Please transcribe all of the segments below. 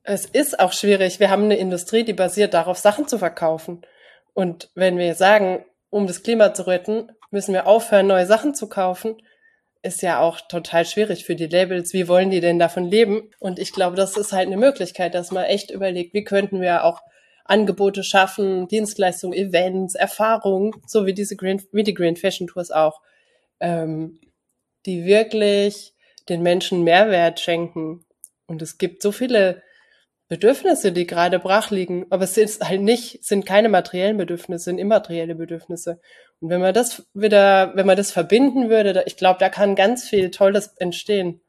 Es ist auch schwierig. Wir haben eine Industrie, die basiert darauf, Sachen zu verkaufen. Und wenn wir sagen, um das Klima zu retten, müssen wir aufhören, neue Sachen zu kaufen, ist ja auch total schwierig für die Labels. Wie wollen die denn davon leben? Und ich glaube, das ist halt eine Möglichkeit, dass man echt überlegt, wie könnten wir auch Angebote schaffen, Dienstleistungen, Events, Erfahrungen, so wie die Green Fashion Tours auch, die wirklich den Menschen Mehrwert schenken. Und es gibt so viele Bedürfnisse, die gerade brach liegen, aber sind keine materiellen Bedürfnisse, sind immaterielle Bedürfnisse. Und wenn man das verbinden würde, ich glaube, da kann ganz viel Tolles entstehen.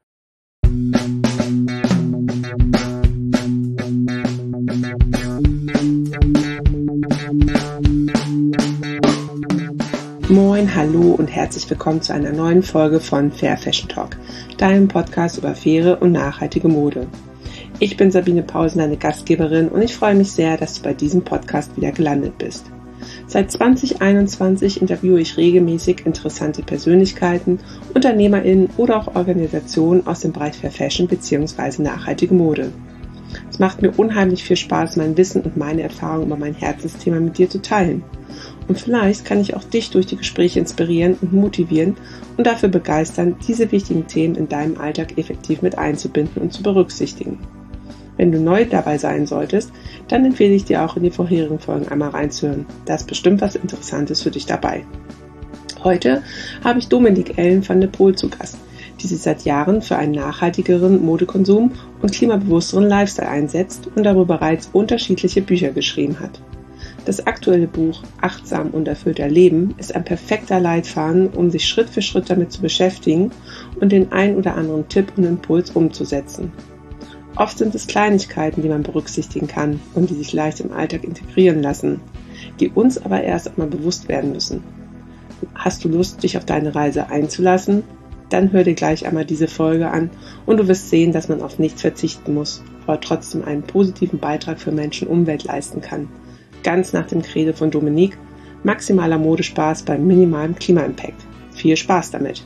Moin, hallo und herzlich willkommen zu einer neuen Folge von Fair Fashion Talk, deinem Podcast über faire und nachhaltige Mode. Ich bin Sabine Pausen, deine Gastgeberin, und ich freue mich sehr, dass du bei diesem Podcast wieder gelandet bist. Seit 2021 interviewe ich regelmäßig interessante Persönlichkeiten, UnternehmerInnen oder auch Organisationen aus dem Bereich Fair Fashion bzw. nachhaltige Mode. Es macht mir unheimlich viel Spaß, mein Wissen und meine Erfahrungen über mein Herzensthema mit dir zu teilen. Und vielleicht kann ich auch dich durch die Gespräche inspirieren und motivieren und dafür begeistern, diese wichtigen Themen in deinem Alltag effektiv mit einzubinden und zu berücksichtigen. Wenn du neu dabei sein solltest, dann empfehle ich dir auch in die vorherigen Folgen einmal reinzuhören. Da ist bestimmt was Interessantes für dich dabei. Heute habe ich Dominique Ellen van der Poel zu Gast, die sich seit Jahren für einen nachhaltigeren Modekonsum und klimabewussteren Lifestyle einsetzt und darüber bereits unterschiedliche Bücher geschrieben hat. Das aktuelle Buch Achtsam und erfüllter Leben ist ein perfekter Leitfaden, um sich Schritt für Schritt damit zu beschäftigen und den ein oder anderen Tipp und Impuls umzusetzen. Oft sind es Kleinigkeiten, die man berücksichtigen kann und die sich leicht im Alltag integrieren lassen, die uns aber erst einmal bewusst werden müssen. Hast du Lust, dich auf deine Reise einzulassen? Dann hör dir gleich einmal diese Folge an und du wirst sehen, dass man auf nichts verzichten muss, aber trotzdem einen positiven Beitrag für Menschen und Umwelt leisten kann. Ganz nach dem Credo von Dominique: maximaler Modespaß bei minimalem Klima-Impact. Viel Spaß damit!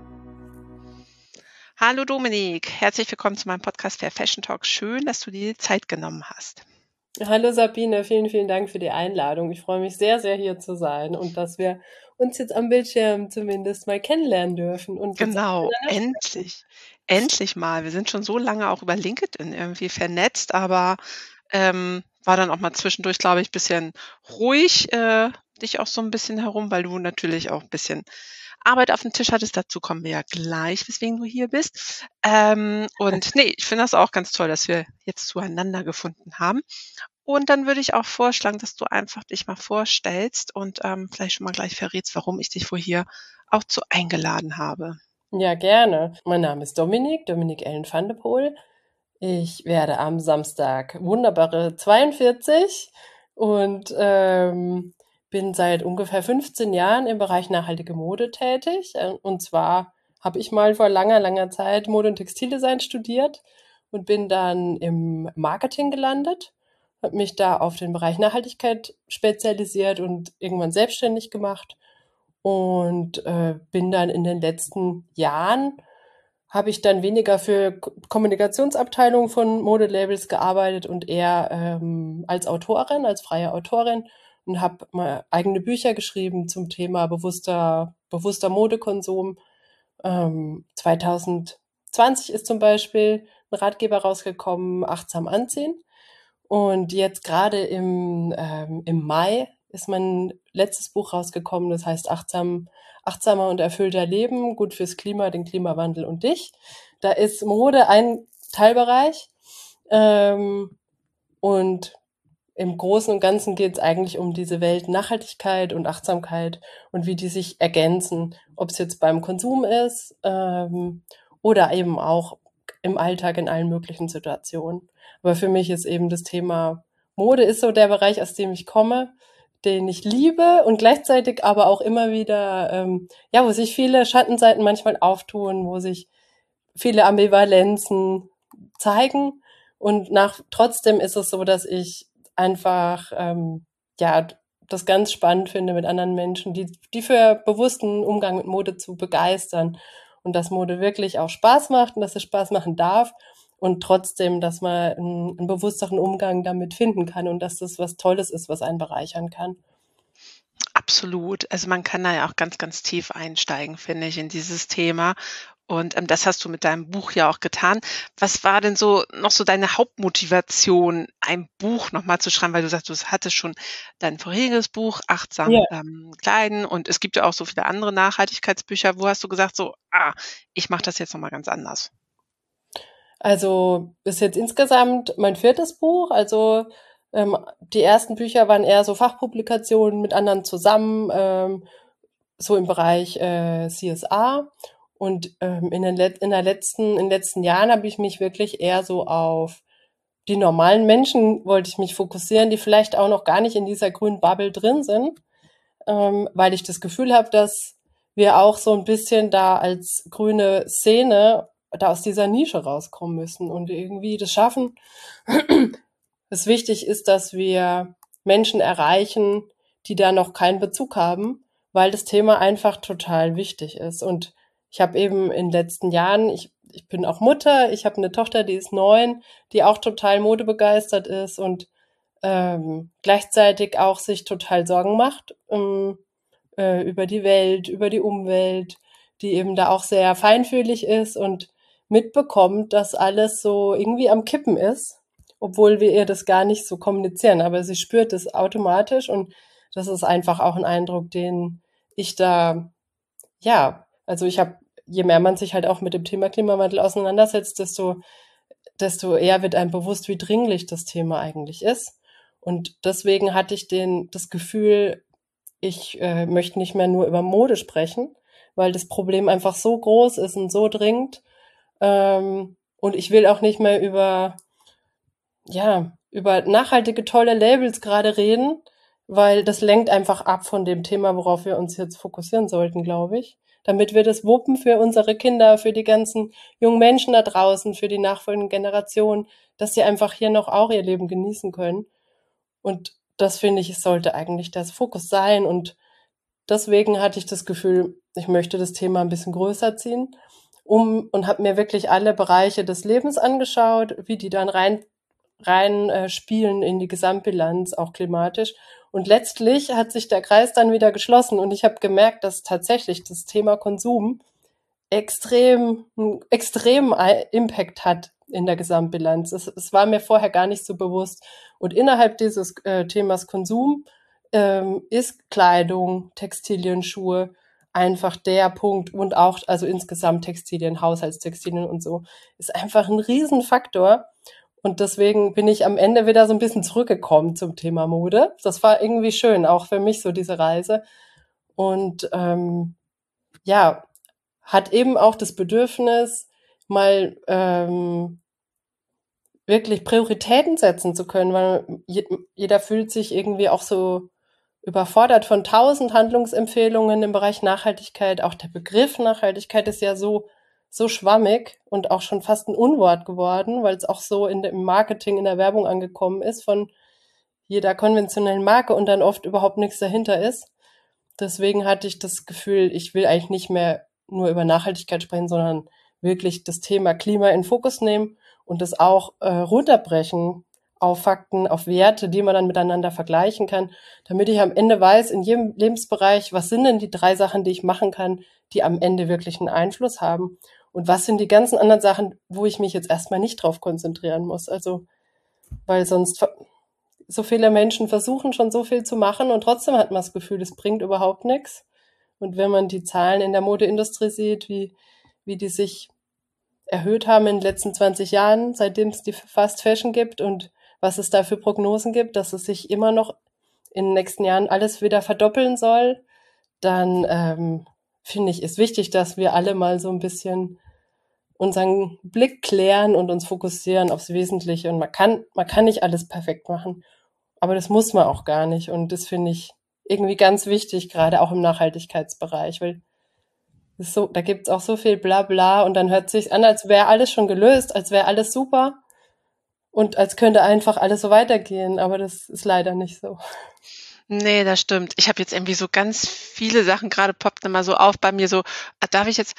Hallo Dominique, herzlich willkommen zu meinem Podcast Fair Fashion Talk. Schön, dass du dir die Zeit genommen hast. Hallo Sabine, vielen, vielen Dank für die Einladung. Ich freue mich sehr, sehr hier zu sein und dass wir uns jetzt am Bildschirm zumindest mal kennenlernen dürfen. Und Genau, endlich mal. Wir sind schon so lange auch über LinkedIn irgendwie vernetzt, aber war dann auch mal zwischendurch, glaube ich, ein bisschen ruhig, dich auch so ein bisschen herum, weil du natürlich auch ein bisschen Arbeit auf dem Tisch hattest. Dazu kommen wir ja gleich, weswegen du hier bist. Und nee, ich finde das auch ganz toll, dass wir jetzt zueinander gefunden haben. Und dann würde ich auch vorschlagen, dass du einfach dich mal vorstellst und vielleicht schon mal gleich verrätst, warum ich dich wohl hier auch zu eingeladen habe. Ja, gerne. Mein Name ist Dominique Ellen van der Poel. Ich werde am Samstag wunderbare 42 und bin seit ungefähr 15 Jahren im Bereich nachhaltige Mode tätig. Und zwar habe ich mal vor langer, langer Zeit Mode- und Textildesign studiert und bin dann im Marketing gelandet, habe mich da auf den Bereich Nachhaltigkeit spezialisiert und irgendwann selbstständig gemacht und bin dann in den letzten Jahren habe ich dann weniger für Kommunikationsabteilungen von Modelabels gearbeitet und eher als Autorin, als freie Autorin und habe mal eigene Bücher geschrieben zum Thema bewusster Modekonsum. 2020 ist zum Beispiel ein Ratgeber rausgekommen, Achtsam anziehen. Und jetzt gerade im Mai ist mein letztes Buch rausgekommen, das heißt Achtsamer und erfüllter Leben, gut fürs Klima, den Klimawandel und dich. Da ist Mode ein Teilbereich und im Großen und Ganzen geht es eigentlich um diese Welt Nachhaltigkeit und Achtsamkeit und wie die sich ergänzen, ob es jetzt beim Konsum ist oder eben auch im Alltag in allen möglichen Situationen. Aber für mich ist eben das Thema Mode ist so der Bereich, aus dem ich komme, den ich liebe und gleichzeitig aber auch immer wieder, wo sich viele Schattenseiten manchmal auftun, wo sich viele Ambivalenzen zeigen. Und trotzdem ist es so, dass ich einfach, das ganz spannend finde, mit anderen Menschen, die für bewussten Umgang mit Mode zu begeistern und dass Mode wirklich auch Spaß macht und dass es Spaß machen darf und trotzdem, dass man einen bewussteren Umgang damit finden kann und dass das was Tolles ist, was einen bereichern kann. Absolut. Also, man kann da ja auch ganz, ganz tief einsteigen, finde ich, in dieses Thema. Und, das hast du mit deinem Buch ja auch getan. Was war denn so noch so deine Hauptmotivation, ein Buch noch mal zu schreiben? Weil du sagst, du hattest schon dein vorheriges Buch „Achtsam, Ja. Kleiden" und es gibt ja auch so viele andere Nachhaltigkeitsbücher. Wo hast du gesagt so: „Ah, ich mache das jetzt noch mal ganz anders?" Also ist jetzt insgesamt mein viertes Buch. Also die ersten Bücher waren eher so Fachpublikationen mit anderen zusammen, so im Bereich CSR. Und in den letzten Jahren habe ich mich wirklich eher so auf die normalen Menschen wollte ich mich fokussieren, die vielleicht auch noch gar nicht in dieser grünen Bubble drin sind, weil ich das Gefühl habe, dass wir auch so ein bisschen da als grüne Szene da aus dieser Nische rauskommen müssen und irgendwie das schaffen. Es wichtig ist, dass wir Menschen erreichen, die da noch keinen Bezug haben, weil das Thema einfach total wichtig ist. Und ich habe eben in den letzten Jahren, ich bin auch Mutter, ich habe eine Tochter, die ist 9, die auch total modebegeistert ist und gleichzeitig auch sich total Sorgen macht über die Welt, über die Umwelt, die eben da auch sehr feinfühlig ist und mitbekommt, dass alles so irgendwie am Kippen ist, obwohl wir ihr das gar nicht so kommunizieren. Aber sie spürt es automatisch und das ist einfach auch ein Eindruck, den ich da, ja, also ich habe, je mehr man sich halt auch mit dem Thema Klimawandel auseinandersetzt, desto eher wird einem bewusst, wie dringlich das Thema eigentlich ist. Und deswegen hatte ich das Gefühl, ich möchte nicht mehr nur über Mode sprechen, weil das Problem einfach so groß ist und so dringend. Und ich will auch nicht mehr über nachhaltige, tolle Labels gerade reden, weil das lenkt einfach ab von dem Thema, worauf wir uns jetzt fokussieren sollten, glaube ich. Damit wir das wuppen für unsere Kinder, für die ganzen jungen Menschen da draußen, für die nachfolgenden Generationen, dass sie einfach hier noch auch ihr Leben genießen können. Und das finde ich, es sollte eigentlich das Fokus sein. Und deswegen hatte ich das Gefühl, ich möchte das Thema ein bisschen größer ziehen, und habe mir wirklich alle Bereiche des Lebens angeschaut, wie die dann rein spielen in die Gesamtbilanz, auch klimatisch. Und letztlich hat sich der Kreis dann wieder geschlossen und ich habe gemerkt, dass tatsächlich das Thema Konsum einen extremen Impact hat in der Gesamtbilanz. Es war mir vorher gar nicht so bewusst. Und innerhalb dieses Themas Konsum ist Kleidung, Textilien, Schuhe einfach der Punkt und auch, also insgesamt Textilien, Haushaltstextilien und so, ist einfach ein Riesenfaktor. Und deswegen bin ich am Ende wieder so ein bisschen zurückgekommen zum Thema Mode. Das war irgendwie schön, auch für mich so diese Reise. Und ja, hat eben auch das Bedürfnis, mal wirklich Prioritäten setzen zu können, weil jeder fühlt sich irgendwie auch so überfordert von 1000 Handlungsempfehlungen im Bereich Nachhaltigkeit. Auch der Begriff Nachhaltigkeit ist ja so schwammig und auch schon fast ein Unwort geworden, weil es auch so im Marketing, in der Werbung angekommen ist von jeder konventionellen Marke und dann oft überhaupt nichts dahinter ist. Deswegen hatte ich das Gefühl, ich will eigentlich nicht mehr nur über Nachhaltigkeit sprechen, sondern wirklich das Thema Klima in Fokus nehmen und das auch runterbrechen auf Fakten, auf Werte, die man dann miteinander vergleichen kann, damit ich am Ende weiß, in jedem Lebensbereich, was sind denn die 3 Sachen, die ich machen kann, die am Ende wirklich einen Einfluss haben und was sind die ganzen anderen Sachen, wo ich mich jetzt erstmal nicht drauf konzentrieren muss. Also, weil sonst so viele Menschen versuchen schon so viel zu machen und trotzdem hat man das Gefühl, es bringt überhaupt nichts. Und wenn man die Zahlen in der Modeindustrie sieht, wie die sich erhöht haben in den letzten 20 Jahren, seitdem es die Fast Fashion gibt und was es da für Prognosen gibt, dass es sich immer noch in den nächsten Jahren alles wieder verdoppeln soll, dann finde ich, ist wichtig, dass wir alle mal so ein bisschen unseren Blick klären und uns fokussieren aufs Wesentliche. Und man kann nicht alles perfekt machen, aber das muss man auch gar nicht. Und das finde ich irgendwie ganz wichtig, gerade auch im Nachhaltigkeitsbereich, weil da gibt's auch so viel Blabla und dann hört sich an, als wäre alles schon gelöst, als wäre alles super und als könnte einfach alles so weitergehen, aber das ist leider nicht so. Ne, das stimmt. Ich habe jetzt irgendwie so ganz viele Sachen, gerade poppt immer so auf bei mir so: „Ah, darf ich jetzt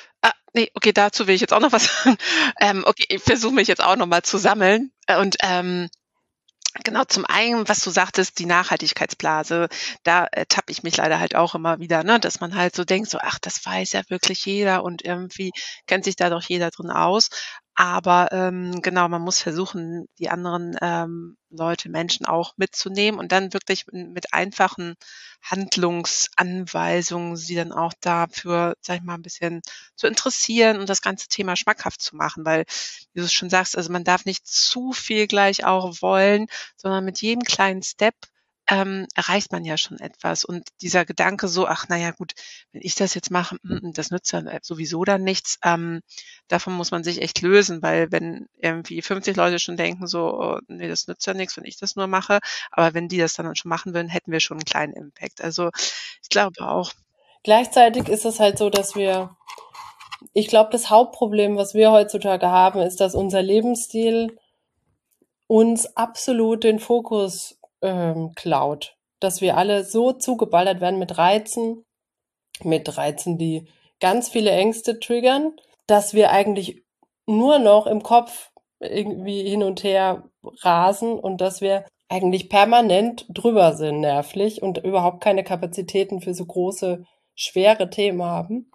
Ne, okay, dazu will ich jetzt auch noch was sagen. Okay, ich versuche mich jetzt auch noch mal zu sammeln. Genau, zum einen, was du sagtest, die Nachhaltigkeitsblase, da ertappe ich mich leider halt auch immer wieder, ne, dass man halt so denkt, so: „Ach, das weiß ja wirklich jeder und irgendwie kennt sich da doch jeder drin aus.“ Aber, genau, man muss versuchen, die anderen, Leute, Menschen auch mitzunehmen und dann wirklich mit einfachen Handlungsanweisungen sie dann auch dafür, sage ich mal, ein bisschen zu interessieren und das ganze Thema schmackhaft zu machen. Weil, wie du es schon sagst, also, man darf nicht zu viel gleich auch wollen, sondern mit jedem kleinen Step, erreicht man ja schon etwas. Und dieser Gedanke so: „Ach, na ja, gut, wenn ich das jetzt mache, das nützt ja sowieso dann nichts“, davon muss man sich echt lösen, weil wenn irgendwie 50 Leute schon denken so: „Oh, ne, das nützt ja nichts, wenn ich das nur mache“, aber wenn die das dann schon machen würden, hätten wir schon einen kleinen Impact. Also, ich glaube auch. Gleichzeitig ist es halt so, ich glaube, das Hauptproblem, was wir heutzutage haben, ist, dass unser Lebensstil uns absolut den Fokus klaut. Dass wir alle so zugeballert werden mit Reizen, die ganz viele Ängste triggern, dass wir eigentlich nur noch im Kopf irgendwie hin und her rasen und dass wir eigentlich permanent drüber sind nervlich und überhaupt keine Kapazitäten für so große, schwere Themen haben.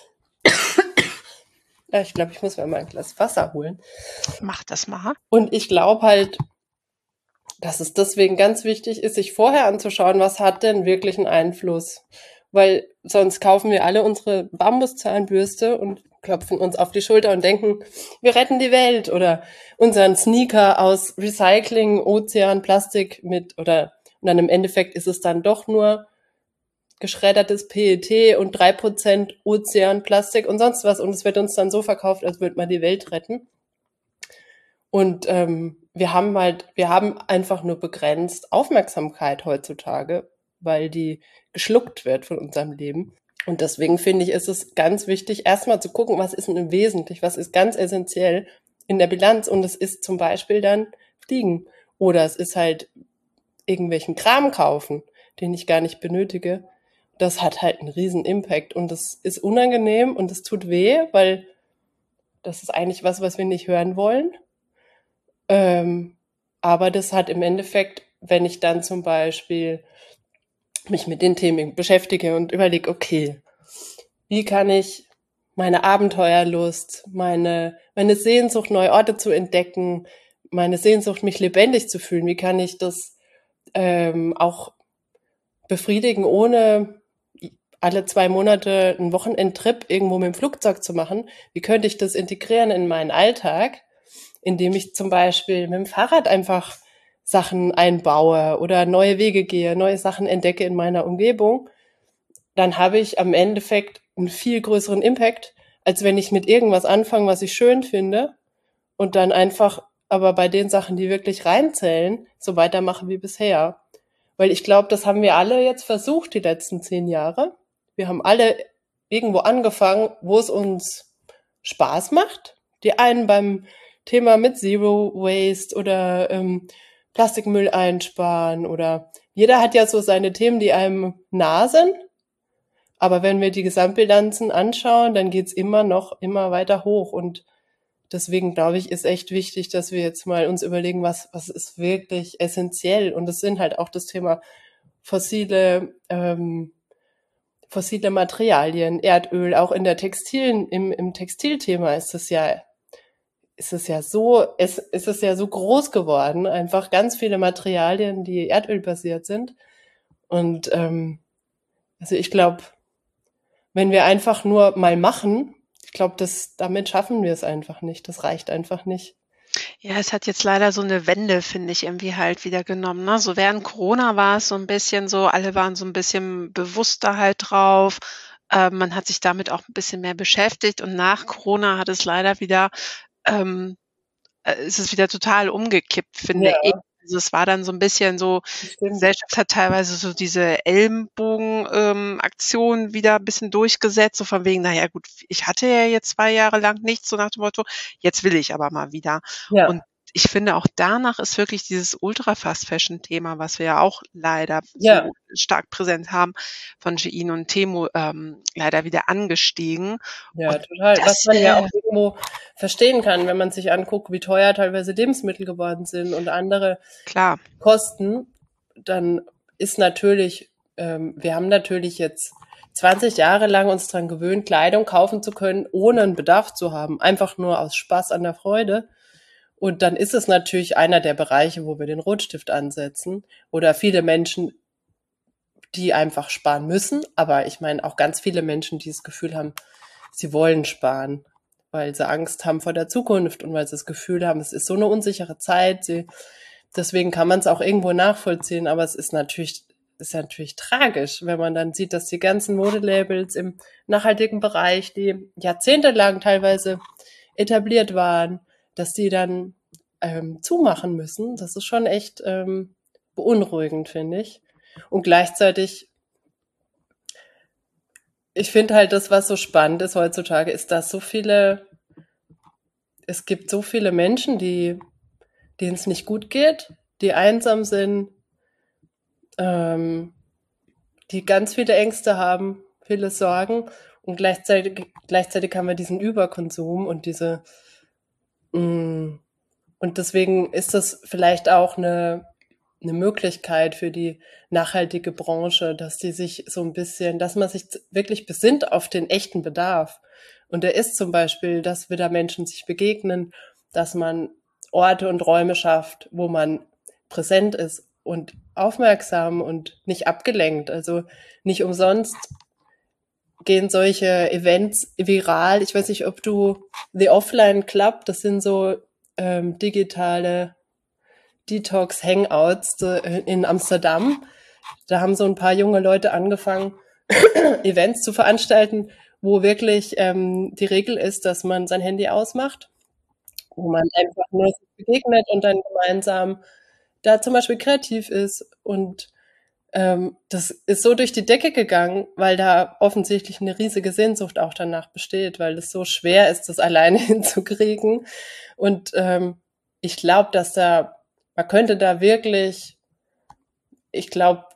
Ja, ich glaube, ich muss mir mal ein Glas Wasser holen. Mach das mal. Und ich glaube halt, dass es deswegen ganz wichtig ist, sich vorher anzuschauen, was hat denn wirklich einen Einfluss. Weil sonst kaufen wir alle unsere Bambuszahnbürste und klopfen uns auf die Schulter und denken, wir retten die Welt oder unseren Sneaker aus Recycling, Ozean, Plastik und dann im Endeffekt ist es dann doch nur geschreddertes PET und 3% Ozean, Plastik und sonst was und es wird uns dann so verkauft, als würde man die Welt retten. Und wir haben einfach nur begrenzt Aufmerksamkeit heutzutage, weil die geschluckt wird von unserem Leben. Und deswegen finde ich, ist es ganz wichtig, erstmal zu gucken, was ist denn wesentlich, was ist ganz essentiell in der Bilanz. Und es ist zum Beispiel dann Fliegen. Oder es ist halt irgendwelchen Kram kaufen, den ich gar nicht benötige. Das hat halt einen riesen Impact. Und das ist unangenehm und das tut weh, weil das ist eigentlich was wir nicht hören wollen. Aber das hat im Endeffekt, wenn ich dann zum Beispiel mich mit den Themen beschäftige und überlege, okay, wie kann ich meine Abenteuerlust, meine Sehnsucht, neue Orte zu entdecken, meine Sehnsucht, mich lebendig zu fühlen, wie kann ich das auch befriedigen, ohne alle 2 Monate einen Wochenendtrip irgendwo mit dem Flugzeug zu machen? Wie könnte ich das integrieren in meinen Alltag, indem ich zum Beispiel mit dem Fahrrad einfach Sachen einbaue oder neue Wege gehe, neue Sachen entdecke in meiner Umgebung, dann habe ich am Endeffekt einen viel größeren Impact, als wenn ich mit irgendwas anfange, was ich schön finde und dann einfach aber bei den Sachen, die wirklich reinzählen, so weitermache wie bisher. Weil ich glaube, das haben wir alle jetzt versucht, die letzten 10 Jahre. Wir haben alle irgendwo angefangen, wo es uns Spaß macht. Die einen beim Thema mit Zero Waste oder Plastikmüll einsparen oder jeder hat ja so seine Themen, die einem nah sind. Aber wenn wir die Gesamtbilanzen anschauen, dann geht's immer weiter hoch. Und deswegen glaube ich, ist echt wichtig, dass wir jetzt mal uns überlegen, was ist wirklich essentiell. Und das sind halt auch das Thema fossile, fossile Materialien, Erdöl, auch in der im Textilthema ist es ja so groß geworden, einfach ganz viele Materialien, die erdölbasiert sind. Und also ich glaube, wenn wir einfach nur mal machen, ich glaube, damit schaffen wir es einfach nicht. Das reicht einfach nicht. Ja, es hat jetzt leider so eine Wende, finde ich, irgendwie halt wieder genommen, ne? So während Corona war es so ein bisschen so, alle waren so ein bisschen bewusster halt drauf. Man hat sich damit auch ein bisschen mehr beschäftigt und nach Corona hat es leider wieder ähm, ist es wieder total umgekippt, finde Ja, ich. Also, es war dann so 'n bisschen so das die stimmt. Gesellschaft hat teilweise so diese Ellenbogen Aktion wieder bisschen durchgesetzt, so von wegen: „Na ja, gut, ich hatte ja jetzt 2 Jahre lang nichts“, so nach dem Motto: „Jetzt will ich aber mal wieder.“ Und Ja. ich finde auch danach ist wirklich dieses Ultra-Fast-Fashion-Thema, was wir ja auch leider Ja, so stark präsent haben, von Shein und Temu, leider wieder angestiegen. ja, Und total. Was das man ja auch irgendwo verstehen kann, wenn man sich anguckt, wie teuer teilweise Lebensmittel geworden sind und andere klar, Kosten, dann ist natürlich, wir haben natürlich jetzt 20 Jahre lang uns dran gewöhnt, Kleidung kaufen zu können, ohne einen Bedarf zu haben, einfach nur aus Spaß an der Freude. Und dann ist es natürlich einer der Bereiche, wo wir den Rotstift ansetzen. Oder viele Menschen, die einfach sparen müssen. Aber ich meine auch ganz viele Menschen, die das Gefühl haben, sie wollen sparen, weil sie Angst haben vor der Zukunft und weil sie das Gefühl haben, es ist so eine unsichere Zeit. Deswegen kann man es auch irgendwo nachvollziehen. Aber es ist natürlich tragisch, wenn man dann sieht, dass die ganzen Modelabels im nachhaltigen Bereich, die jahrzehntelang teilweise etabliert waren, dass die dann zumachen müssen. Das ist schon echt beunruhigend, finde ich. Und gleichzeitig, ich finde halt das, was so spannend ist heutzutage, ist, dass es gibt so viele Menschen, denen es nicht gut geht, die einsam sind, ähm, die ganz viele Ängste haben, viele Sorgen und gleichzeitig haben wir diesen Überkonsum und mh, und deswegen ist das vielleicht auch eine Möglichkeit für die nachhaltige Branche, dass die sich so ein bisschen, dass man sich wirklich besinnt auf den echten Bedarf. Und der ist zum Beispiel, dass wieder Menschen sich begegnen, dass man Orte und Räume schafft, wo man präsent ist und aufmerksam und nicht abgelenkt. Also nicht umsonst gehen solche Events viral. Ich weiß nicht, ob du The Offline Club, das sind so digitale Detox-Hangouts in Amsterdam. Da haben so ein paar junge Leute angefangen, Events zu veranstalten, wo wirklich die Regel ist, dass man sein Handy ausmacht, wo man einfach nur sich begegnet und dann gemeinsam da zum Beispiel kreativ ist. Und das ist so durch die Decke gegangen, weil da offensichtlich eine riesige Sehnsucht auch danach besteht, weil es so schwer ist, das alleine hinzukriegen. Und ich glaube, man könnte da wirklich, ich glaube,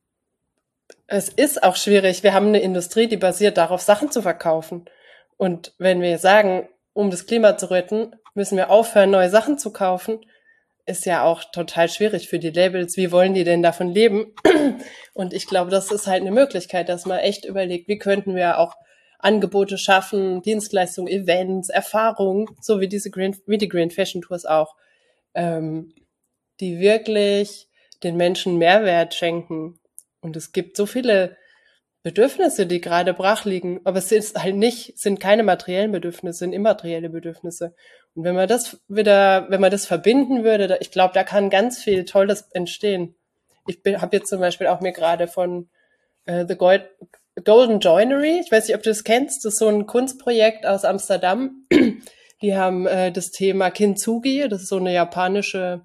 es ist auch schwierig. Wir haben eine Industrie, die basiert darauf, Sachen zu verkaufen. Und wenn wir sagen, um das Klima zu retten, müssen wir aufhören, neue Sachen zu kaufen, ist ja auch total schwierig für die Labels. Wie wollen die denn davon leben? Und ich glaube, das ist halt eine Möglichkeit, dass man echt überlegt, wie könnten wir auch Angebote schaffen, Dienstleistungen, Events, Erfahrungen, so wie wie die Green Fashion Tours auch, ähm, die wirklich den Menschen Mehrwert schenken. Und es gibt so viele Bedürfnisse, die gerade brach liegen, aber sind keine materiellen Bedürfnisse, sind immaterielle Bedürfnisse. Und wenn man das verbinden würde, ich glaube, da kann ganz viel Tolles entstehen. Habe jetzt zum Beispiel auch mir gerade von The Golden Joinery, ich weiß nicht, ob du das kennst, das ist so ein Kunstprojekt aus Amsterdam. Die haben das Thema Kintsugi, das ist so eine japanische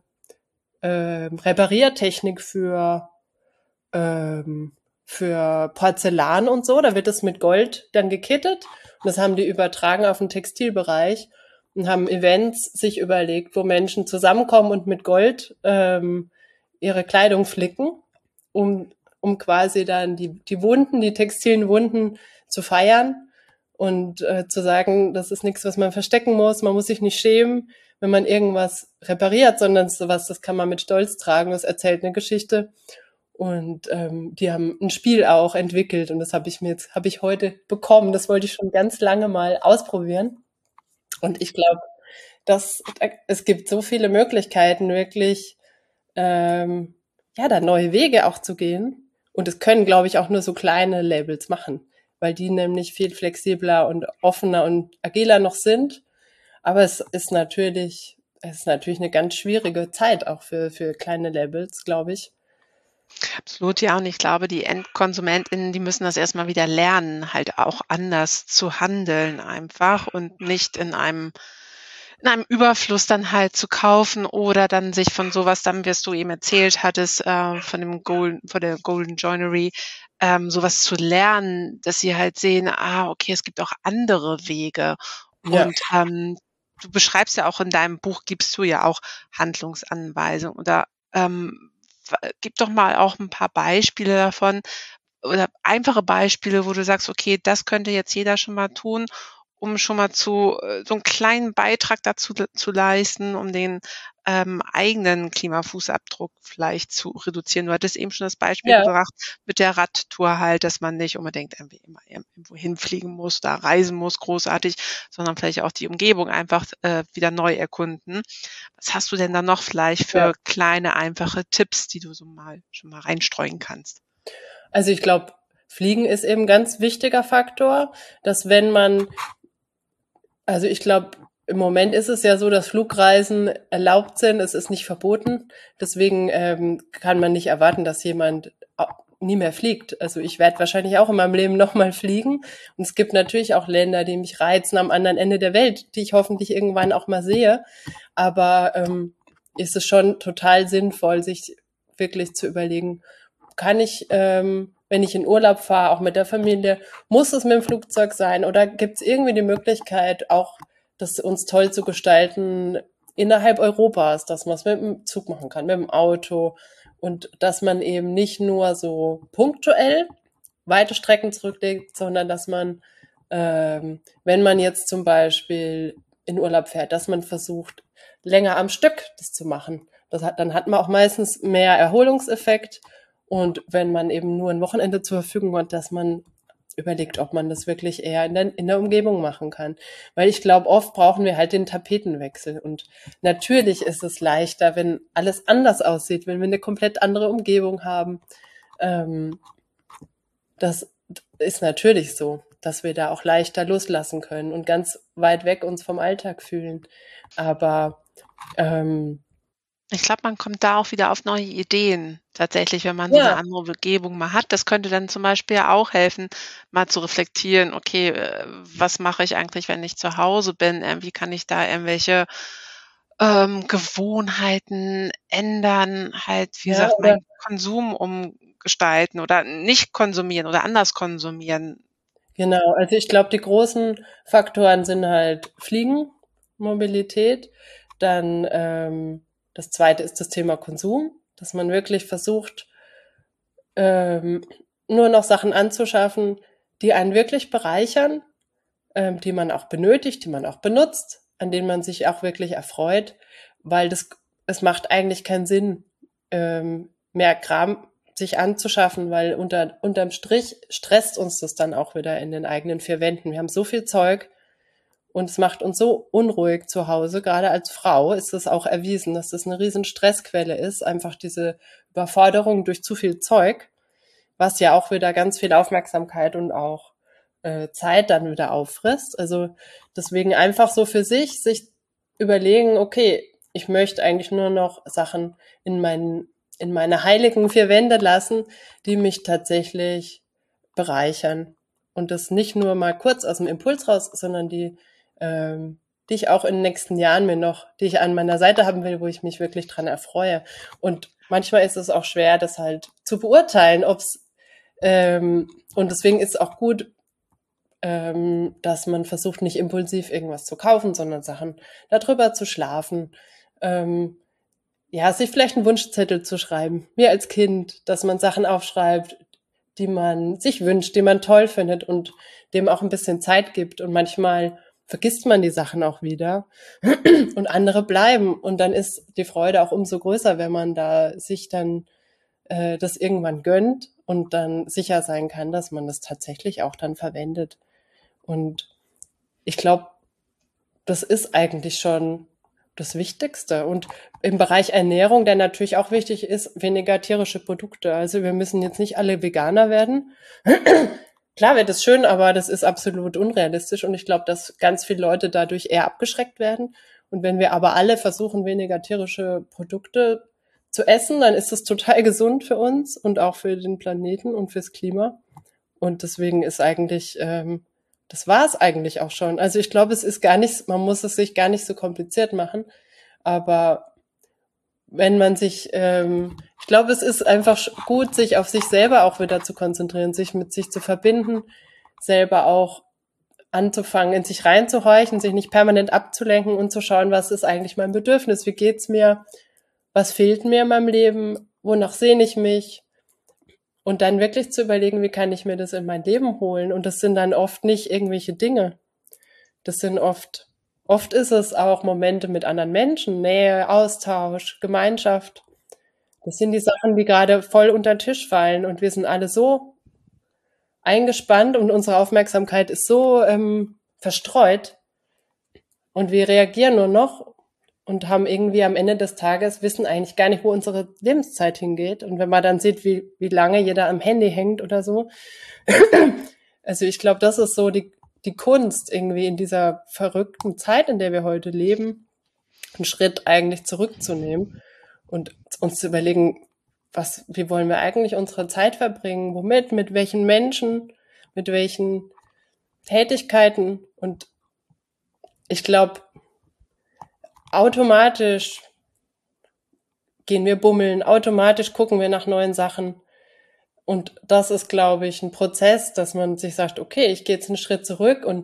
Repariertechnik für Porzellan und so. Da wird es mit Gold dann gekittet. Und das haben die übertragen auf den Textilbereich und haben Events sich überlegt, wo Menschen zusammenkommen und mit Gold ihre Kleidung flicken, um quasi dann die textilen Wunden zu feiern und zu sagen, das ist nichts, was man verstecken muss. Man muss sich nicht schämen, wenn man irgendwas repariert, sondern sowas, das kann man mit Stolz tragen. Das erzählt eine Geschichte. Und die haben ein Spiel auch entwickelt und das habe ich heute bekommen. Das wollte ich schon ganz lange mal ausprobieren. Und ich glaube, es gibt so viele Möglichkeiten, wirklich ja, da neue Wege auch zu gehen. Und es können, glaube ich, auch nur so kleine Labels machen, weil die nämlich viel flexibler und offener und agiler noch sind. Aber es ist natürlich eine ganz schwierige Zeit auch für kleine Labels, glaube ich. absolut, ja. Und ich glaube, die EndkonsumentInnen, die müssen das erst mal wieder lernen, halt auch anders zu handeln einfach und nicht in einem Überfluss dann halt zu kaufen oder dann sich von sowas dann, was du eben erzählt hattest, von der Golden Joinery, sowas zu lernen, dass sie halt sehen, okay, es gibt auch andere Wege. Ja, Und, du beschreibst ja auch in deinem Buch, gibst du ja auch Handlungsanweisungen oder gib doch mal auch ein paar Beispiele davon oder einfache Beispiele, wo du sagst, okay, das könnte jetzt jeder schon mal tun, um schon mal so einen kleinen Beitrag dazu zu leisten, um den eigenen Klimafußabdruck vielleicht zu reduzieren. Du hattest eben schon das Beispiel Ja. gebracht mit der Radtour halt, dass man nicht unbedingt irgendwie immer irgendwo hinfliegen muss, da reisen muss, großartig, sondern vielleicht auch die Umgebung einfach wieder neu erkunden. Was hast du denn da noch vielleicht Ja. für kleine, einfache Tipps, die du schon mal reinstreuen kannst? Also ich glaube, Fliegen ist eben ein ganz wichtiger Faktor, dass wenn man, also ich glaube, im Moment ist es ja so, dass Flugreisen erlaubt sind, es ist nicht verboten. Deswegen kann man nicht erwarten, dass jemand nie mehr fliegt. Also ich werde wahrscheinlich auch in meinem Leben nochmal fliegen. Und es gibt natürlich auch Länder, die mich reizen am anderen Ende der Welt, die ich hoffentlich irgendwann auch mal sehe. Aber ist es schon total sinnvoll, sich wirklich zu überlegen, kann ich, wenn ich in Urlaub fahre, auch mit der Familie, muss es mit dem Flugzeug sein oder gibt es irgendwie die Möglichkeit, auch das uns toll zu gestalten innerhalb Europas, dass man es mit dem Zug machen kann, mit dem Auto und dass man eben nicht nur so punktuell weite Strecken zurücklegt, sondern dass man, wenn man jetzt zum Beispiel in Urlaub fährt, dass man versucht, länger am Stück das zu machen. Dann hat man auch meistens mehr Erholungseffekt. Und wenn man eben nur ein Wochenende zur Verfügung hat, dass man überlegt, ob man das wirklich eher in der Umgebung machen kann. Weil ich glaube, oft brauchen wir halt den Tapetenwechsel. Und natürlich ist es leichter, wenn alles anders aussieht, wenn wir eine komplett andere Umgebung haben. Das ist natürlich so, dass wir da auch leichter loslassen können und ganz weit weg uns vom Alltag fühlen. Aber Ich glaube, man kommt da auch wieder auf neue Ideen tatsächlich, wenn man so eine ja, andere Umgebung mal hat. Das könnte dann zum Beispiel ja auch helfen, mal zu reflektieren: „Okay, was mache ich eigentlich, wenn ich zu Hause bin? Wie kann ich da irgendwelche, Gewohnheiten ändern, halt, wie ja, gesagt, oder meinen Konsum umgestalten oder nicht konsumieren oder anders konsumieren?“ genau, also ich glaube, die großen Faktoren sind halt Fliegen, Mobilität, dann das zweite ist das Thema Konsum, dass man wirklich versucht, ähm, nur noch Sachen anzuschaffen, die einen wirklich bereichern, die man auch benötigt, die man auch benutzt, an denen man sich auch wirklich erfreut, weil es macht eigentlich keinen Sinn, mehr Kram sich anzuschaffen, weil unterm Strich stresst uns das dann auch wieder in den eigenen vier Wänden. Wir haben so viel Zeug und es macht uns so unruhig zu Hause. Gerade als Frau ist es auch erwiesen, dass das eine riesen Stressquelle ist, einfach diese Überforderung durch zu viel Zeug, was ja auch wieder ganz viel Aufmerksamkeit und auch Zeit dann wieder auffrisst. Also deswegen einfach so für sich überlegen, okay, ich möchte eigentlich nur noch Sachen in meine heiligen vier Wände lassen, die mich tatsächlich bereichern. Und das nicht nur mal kurz aus dem Impuls raus, sondern die ich auch in den nächsten Jahren die ich an meiner Seite haben will, wo ich mich wirklich dran erfreue. Und manchmal ist es auch schwer, das halt zu beurteilen, und deswegen ist es auch gut, dass man versucht, nicht impulsiv irgendwas zu kaufen, sondern Sachen darüber zu schlafen. Ähm, ja, sich vielleicht einen Wunschzettel zu schreiben, wie als Kind, dass man Sachen aufschreibt, die man sich wünscht, die man toll findet und dem auch ein bisschen Zeit gibt. Und manchmal vergisst man die Sachen auch wieder und andere bleiben. Und dann ist die Freude auch umso größer, wenn man da sich dann das irgendwann gönnt und dann sicher sein kann, dass man das tatsächlich auch dann verwendet. Und ich glaube, das ist eigentlich schon das Wichtigste. Und im Bereich Ernährung, der natürlich auch wichtig ist, weniger tierische Produkte. Also wir müssen jetzt nicht alle Veganer werden. Klar wäre das schön, aber das ist absolut unrealistisch. Und ich glaube, dass ganz viele Leute dadurch eher abgeschreckt werden. Und wenn wir aber alle versuchen, weniger tierische Produkte zu essen, dann ist das total gesund für uns und auch für den Planeten und fürs Klima. Und deswegen ist eigentlich, das war es eigentlich auch schon. Also ich glaube, es ist gar nicht, man muss es sich gar nicht so kompliziert machen. Aber wenn man sich, ich glaube, es ist einfach gut, sich auf sich selber auch wieder zu konzentrieren, sich mit sich zu verbinden, selber auch anzufangen, in sich reinzuhorchen, sich nicht permanent abzulenken und zu schauen, was ist eigentlich mein Bedürfnis, wie geht's mir, was fehlt mir in meinem Leben, wonach sehne ich mich und dann wirklich zu überlegen, wie kann ich mir das in mein Leben holen und das sind dann oft nicht irgendwelche Dinge, das sind oft ist es auch Momente mit anderen Menschen, Nähe, Austausch, Gemeinschaft. Das sind die Sachen, die gerade voll unter den Tisch fallen und wir sind alle so eingespannt und unsere Aufmerksamkeit ist so verstreut und wir reagieren nur noch und haben irgendwie am Ende des Tages, wissen eigentlich gar nicht, wo unsere Lebenszeit hingeht. Und wenn man dann sieht, wie lange jeder am Handy hängt oder so. Also ich glaube, das ist so die Kunst irgendwie in dieser verrückten Zeit, in der wir heute leben, einen Schritt eigentlich zurückzunehmen und uns zu überlegen, wie wollen wir eigentlich unsere Zeit verbringen, womit, mit welchen Menschen, mit welchen Tätigkeiten. Und ich glaube, automatisch gehen wir bummeln, automatisch gucken wir nach neuen Sachen. Und das ist, glaube ich, ein Prozess, dass man sich sagt, okay, ich gehe jetzt einen Schritt zurück und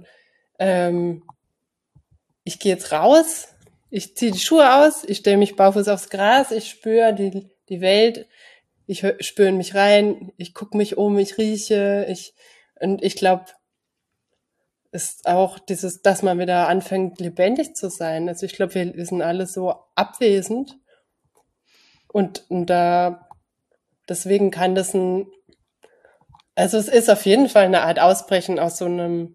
ich gehe jetzt raus, ich ziehe die Schuhe aus, ich stelle mich barfuß aufs Gras, ich spüre die Welt, ich spüre in mich rein, ich gucke mich um, ich rieche, und ich glaube, ist auch dass man wieder anfängt, lebendig zu sein. Also ich glaube, wir sind alle so abwesend und deswegen kann das also es ist auf jeden Fall eine Art Ausbrechen aus einer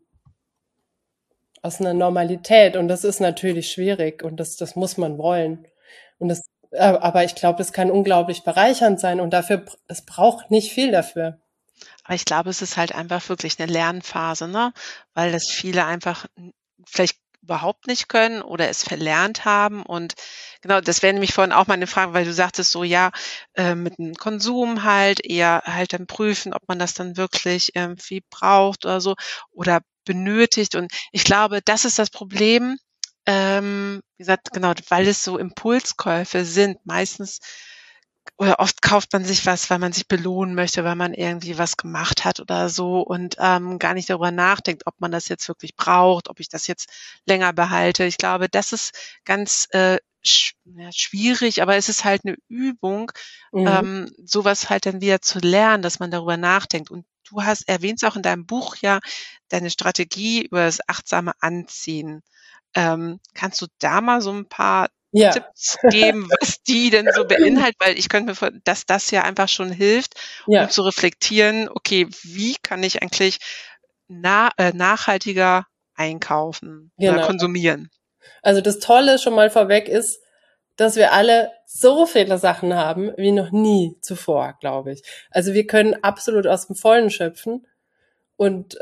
Normalität und das ist natürlich schwierig und das muss man wollen. Aber ich glaube, es kann unglaublich bereichernd sein und es braucht nicht viel dafür. Aber ich glaube, es ist halt einfach wirklich eine Lernphase, ne? Weil das viele einfach vielleicht überhaupt nicht können oder es verlernt haben. Und genau, das wäre nämlich vorhin auch meine Frage, weil du sagtest so, ja, mit dem Konsum halt eher halt dann prüfen, ob man das dann wirklich irgendwie braucht oder so oder benötigt. Und ich glaube, das ist das Problem. Wie gesagt, genau, weil es so Impulskäufe sind. Meistens oder oft kauft man sich was, weil man sich belohnen möchte, weil man irgendwie was gemacht hat oder so und gar nicht darüber nachdenkt, ob man das jetzt wirklich braucht, ob ich das jetzt länger behalte. Ich glaube, das ist ganz schwierig, aber es ist halt eine Übung, sowas halt dann wieder zu lernen, dass man darüber nachdenkt. Und du erwähnst auch in deinem Buch ja deine Strategie über das achtsame Anziehen. Kannst du da mal so ein paar Ja, Tipps geben, was die denn so beinhaltet? Weil ich könnte mir vorstellen, dass das ja einfach schon hilft, ja, um zu reflektieren, okay, wie kann ich eigentlich nachhaltiger einkaufen oder genau. konsumieren? Also das Tolle schon mal vorweg ist, dass wir alle so viele Sachen haben wie noch nie zuvor, glaube ich. Also wir können absolut aus dem Vollen schöpfen und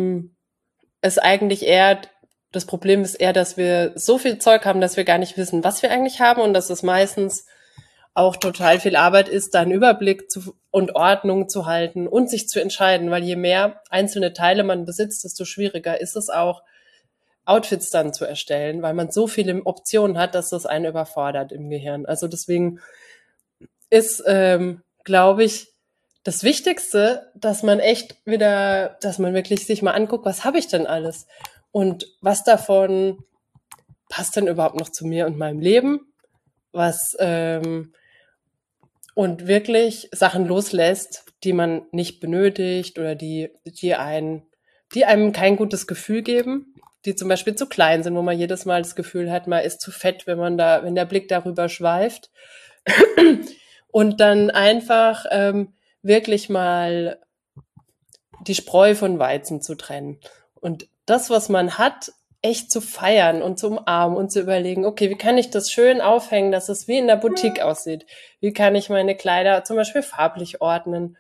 es eigentlich eher, das Problem ist eher, dass wir so viel Zeug haben, dass wir gar nicht wissen, was wir eigentlich haben und dass es meistens auch total viel Arbeit ist, da einen Überblick und Ordnung zu halten und sich zu entscheiden, weil je mehr einzelne Teile man besitzt, desto schwieriger ist es auch, Outfits dann zu erstellen, weil man so viele Optionen hat, dass das einen überfordert im Gehirn. Also deswegen ist, glaube ich, das Wichtigste, dass man wirklich sich mal anguckt, was habe ich denn alles? Und was davon passt denn überhaupt noch zu mir und meinem Leben? Und wirklich Sachen loslässt, die man nicht benötigt oder die einem kein gutes Gefühl geben, die zum Beispiel zu klein sind, wo man jedes Mal das Gefühl hat, man ist zu fett, wenn der Blick darüber schweift. Und dann einfach wirklich mal die Spreu von Weizen zu trennen. Und das, was man hat, echt zu feiern und zu umarmen und zu überlegen, okay, wie kann ich das schön aufhängen, dass es wie in der Boutique aussieht? Wie kann ich meine Kleider zum Beispiel farblich ordnen?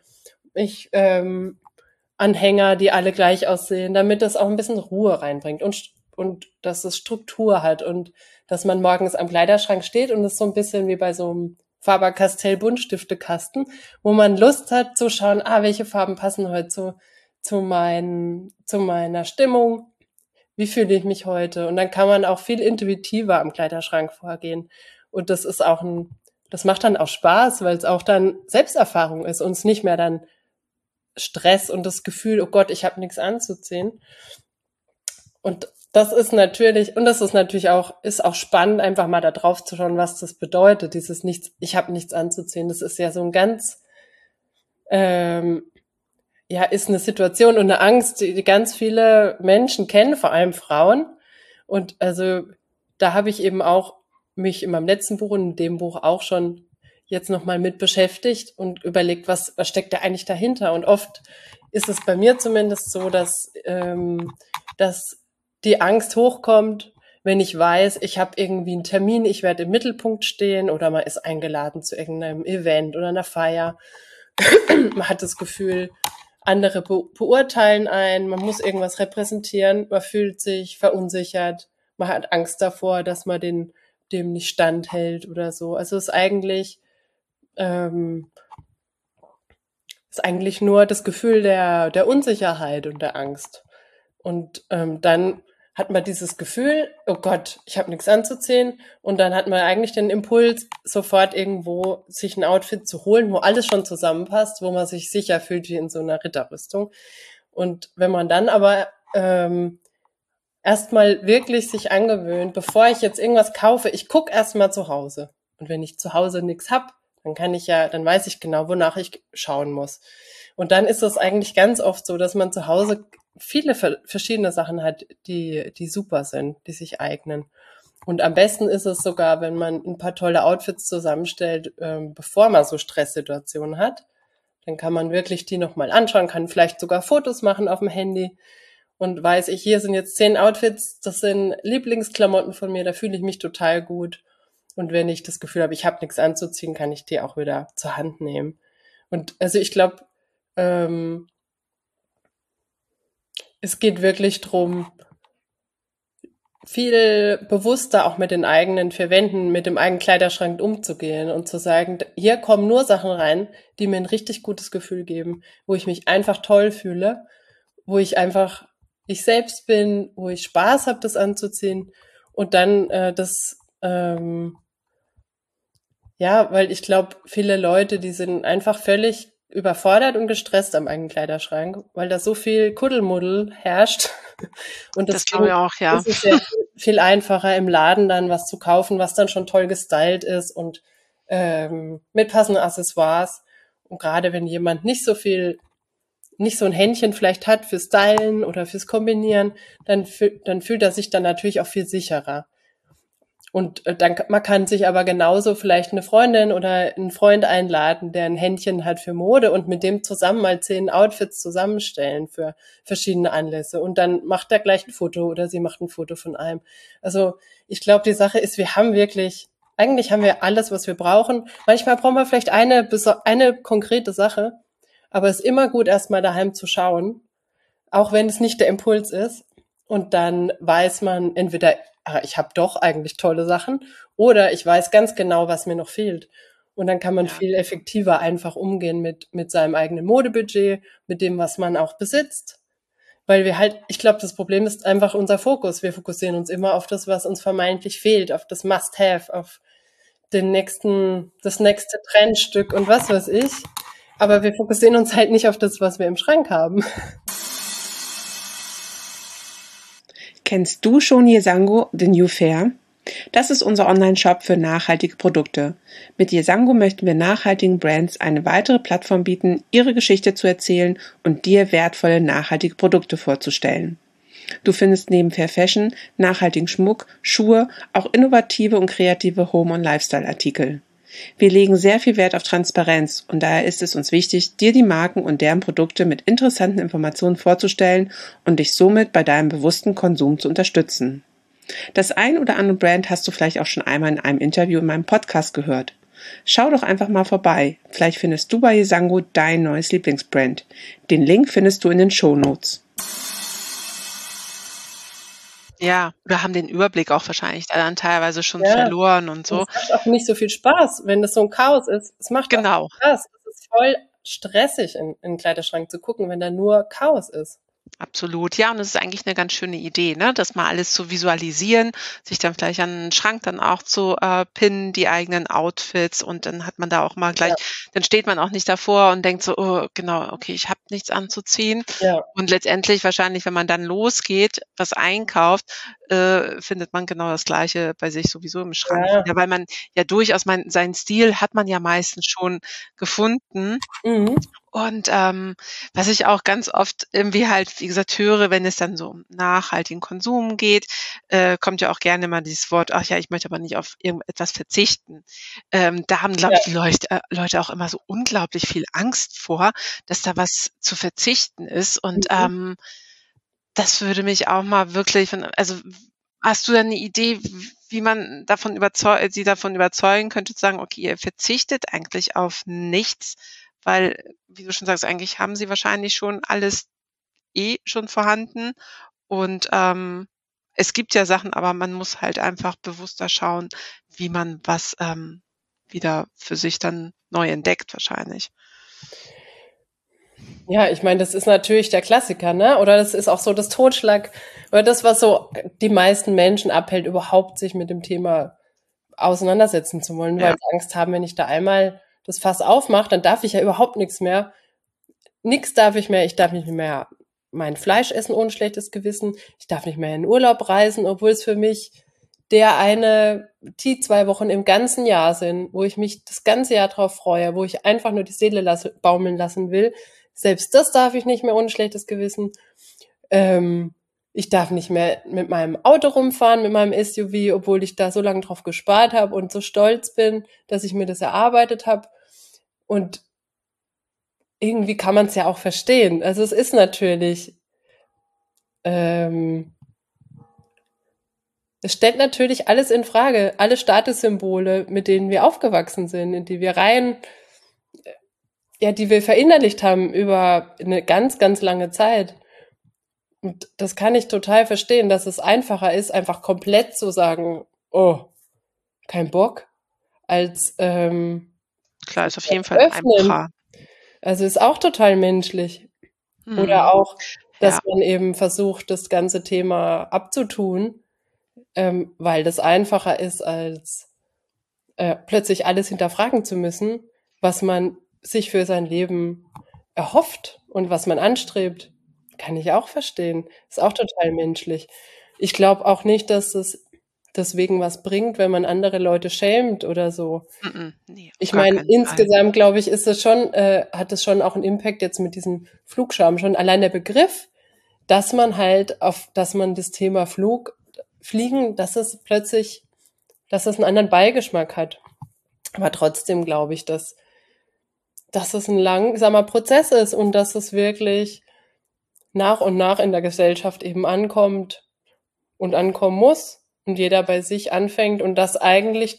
Anhänger, die alle gleich aussehen, damit das auch ein bisschen Ruhe reinbringt und dass es Struktur hat und dass man morgens am Kleiderschrank steht und es so ein bisschen wie bei so einem Faber-Castell Buntstifte-Kasten, wo man Lust hat zu schauen, welche Farben passen heute zu meiner Stimmung, wie fühle ich mich heute? Und dann kann man auch viel intuitiver am Kleiderschrank vorgehen. Und das macht dann auch Spaß, weil es auch dann Selbsterfahrung ist und es nicht mehr dann Stress und das Gefühl, oh Gott, ich habe nichts anzuziehen. Und das ist natürlich auch spannend, einfach mal da drauf zu schauen, was das bedeutet, ich habe nichts anzuziehen. Das ist ja so ein ganz, ist eine Situation und eine Angst, die ganz viele Menschen kennen, vor allem Frauen. Und also da habe ich eben auch mich in meinem letzten Buch und in dem Buch auch schon jetzt nochmal mit beschäftigt und überlegt, was steckt da eigentlich dahinter. Und oft ist es bei mir zumindest so, dass die Angst hochkommt, wenn ich weiß, ich habe irgendwie einen Termin, ich werde im Mittelpunkt stehen oder man ist eingeladen zu irgendeinem Event oder einer Feier. Man hat das Gefühl, andere beurteilen einen, man muss irgendwas repräsentieren, man fühlt sich verunsichert, man hat Angst davor, dass man dem nicht standhält oder so. Also ist eigentlich nur das Gefühl der Unsicherheit und der Angst. Und dann hat man dieses Gefühl, oh Gott, ich habe nichts anzuziehen. Und dann hat man eigentlich den Impuls, sofort irgendwo sich ein Outfit zu holen, wo alles schon zusammenpasst, wo man sich sicher fühlt wie in so einer Ritterrüstung. Und wenn man dann aber erstmal wirklich sich angewöhnt, bevor ich jetzt irgendwas kaufe, ich gucke erstmal zu Hause. Und wenn ich zu Hause nichts hab, dann weiß ich genau, wonach ich schauen muss. Und dann ist es eigentlich ganz oft so, dass man zu Hause viele verschiedene Sachen hat, die super sind, die sich eignen. Und am besten ist es sogar, wenn man ein paar tolle Outfits zusammenstellt, bevor man so Stresssituationen hat. Dann kann man wirklich die nochmal anschauen, kann vielleicht sogar Fotos machen auf dem Handy und weiß ich, hier sind jetzt 10 Outfits, das sind Lieblingsklamotten von mir, da fühle ich mich total gut. Und wenn ich das Gefühl habe, ich habe nichts anzuziehen, kann ich die auch wieder zur Hand nehmen. Und also ich glaube, es geht wirklich drum, viel bewusster auch mit den eigenen 4 Wänden, mit dem eigenen Kleiderschrank umzugehen und zu sagen, hier kommen nur Sachen rein, die mir ein richtig gutes Gefühl geben, wo ich mich einfach toll fühle, wo ich einfach ich selbst bin, wo ich Spaß habe, das anzuziehen und dann weil ich glaube, viele Leute, die sind einfach völlig überfordert und gestresst am eigenen Kleiderschrank, weil da so viel Kuddelmuddel herrscht. Und Das glaube ich auch, ja. ist es ja viel einfacher im Laden dann was zu kaufen, was dann schon toll gestylt ist und mit passenden Accessoires. Und gerade wenn jemand nicht so ein Händchen vielleicht hat fürs Stylen oder fürs Kombinieren, dann fühlt er sich dann natürlich auch viel sicherer. Und man kann sich aber genauso vielleicht eine Freundin oder einen Freund einladen, der ein Händchen hat für Mode und mit dem zusammen mal 10 Outfits zusammenstellen für verschiedene Anlässe. Und dann macht er gleich ein Foto oder sie macht ein Foto von einem. Also ich glaube, die Sache ist, eigentlich haben wir alles, was wir brauchen. Manchmal brauchen wir vielleicht eine konkrete Sache, aber es ist immer gut, erstmal daheim zu schauen, auch wenn es nicht der Impuls ist. Und dann weiß man entweder, ich habe doch eigentlich tolle Sachen, oder ich weiß ganz genau, was mir noch fehlt. Und dann kann man viel effektiver einfach umgehen mit seinem eigenen Modebudget, mit dem, was man auch besitzt. Weil ich glaube, das Problem ist einfach unser Fokus. Wir fokussieren uns immer auf das, was uns vermeintlich fehlt, auf das Must-Have, auf das nächste Trendstück und was weiß ich. Aber wir fokussieren uns halt nicht auf das, was wir im Schrank haben. Kennst du schon Yesango, The New Fair? Das ist unser Online-Shop für nachhaltige Produkte. Mit Yesango möchten wir nachhaltigen Brands eine weitere Plattform bieten, ihre Geschichte zu erzählen und dir wertvolle nachhaltige Produkte vorzustellen. Du findest neben Fair Fashion, nachhaltigen Schmuck, Schuhe, auch innovative und kreative Home- und Lifestyle-Artikel. Wir legen sehr viel Wert auf Transparenz und daher ist es uns wichtig, dir die Marken und deren Produkte mit interessanten Informationen vorzustellen und dich somit bei deinem bewussten Konsum zu unterstützen. Das ein oder andere Brand hast du vielleicht auch schon einmal in einem Interview in meinem Podcast gehört. Schau doch einfach mal vorbei. Vielleicht findest du bei Yesango dein neues Lieblingsbrand. Den Link findest du in den Shownotes. Ja, wir haben den Überblick auch wahrscheinlich dann teilweise schon verloren und so. Es macht auch nicht so viel Spaß, wenn das so ein Chaos ist. Es macht auch Spaß. Es ist voll stressig, in den Kleiderschrank zu gucken, wenn da nur Chaos ist. Absolut, ja, und es ist eigentlich eine ganz schöne Idee, ne, das mal alles zu visualisieren, sich dann vielleicht an den Schrank dann auch zu pinnen, die eigenen Outfits und dann hat man da auch mal gleich dann steht man auch nicht davor und denkt so: „Oh, genau, okay, ich habe nichts anzuziehen." Ja, Und letztendlich wahrscheinlich, wenn man dann losgeht, was einkauft, findet man genau das Gleiche bei sich sowieso im Schrank ja. wieder, weil man ja durchaus seinen Stil hat man ja meistens schon gefunden. Mhm. Und, was ich auch ganz oft irgendwie halt, wie gesagt, höre, wenn es dann so um nachhaltigen Konsum geht, kommt ja auch gerne mal dieses Wort: „Ach ja, ich möchte aber nicht auf irgendetwas verzichten." Da haben, glaube Ja. ich, die Leute auch immer so unglaublich viel Angst vor, dass da was zu verzichten ist. Und, Mhm. das würde mich auch mal wirklich hast du da 'ne Idee, wie man sie davon überzeugen könnte zu sagen: „Okay, ihr verzichtet eigentlich auf nichts", weil, wie du schon sagst, eigentlich haben sie wahrscheinlich schon alles schon vorhanden und, es gibt ja Sachen, aber man muss halt einfach bewusster schauen, wie man was, wieder für sich dann neu entdeckt wahrscheinlich. Ja, ich meine, das ist natürlich der Klassiker, ne? Oder das ist auch so das Totschlag oder das, was so die meisten Menschen abhält, überhaupt sich mit dem Thema auseinandersetzen zu wollen, weil Ja, sie Angst haben, wenn ich da einmal das Fass aufmache, dann darf ich ja überhaupt nichts mehr. Nix darf ich mehr. Ich darf nicht mehr mein Fleisch essen ohne schlechtes Gewissen. Ich darf nicht mehr in Urlaub reisen, obwohl es für mich die 2 Wochen im ganzen Jahr sind, wo ich mich das ganze Jahr drauf freue, wo ich einfach nur die Seele baumeln lassen will. Selbst das darf ich nicht mehr ohne schlechtes Gewissen. Ähm, Ich darf nicht mehr mit meinem Auto rumfahren, mit meinem SUV, obwohl ich da so lange drauf gespart habe und so stolz bin, dass ich mir das erarbeitet habe. Und irgendwie kann man es ja auch verstehen. Also es ist natürlich, ähm, es stellt natürlich alles in Frage, alle Statussymbole, mit denen wir aufgewachsen sind, in die wir ja, die wir verinnerlicht haben über eine ganz, ganz lange Zeit. Und das kann ich total verstehen, dass es einfacher ist, einfach komplett zu sagen, oh, kein Bock, als klar, ist auf das jeden Fall öffnen. einfacher. Also ist auch total menschlich. Oder Mhm. auch, dass Ja, man eben versucht, das ganze Thema abzutun, weil das einfacher ist, als plötzlich alles hinterfragen zu müssen, was man sich für sein Leben erhofft und was man anstrebt. Kann ich auch verstehen. Ist auch total menschlich. Ich glaube auch nicht, dass es deswegen was bringt, wenn man andere Leute schämt oder so. ne, auf Ich gar meine, keinen Fall. insgesamt glaube ich, ist es schon, hat es schon auch einen Impact jetzt mit diesem Flugscham. Schon allein der Begriff, dass man halt dass man das Thema Fliegen, dass es einen anderen Beigeschmack hat. Aber trotzdem glaube ich, dass es ein langsamer Prozess ist und dass es wirklich nach und nach in der Gesellschaft eben ankommt und ankommen muss und jeder bei sich anfängt und dass eigentlich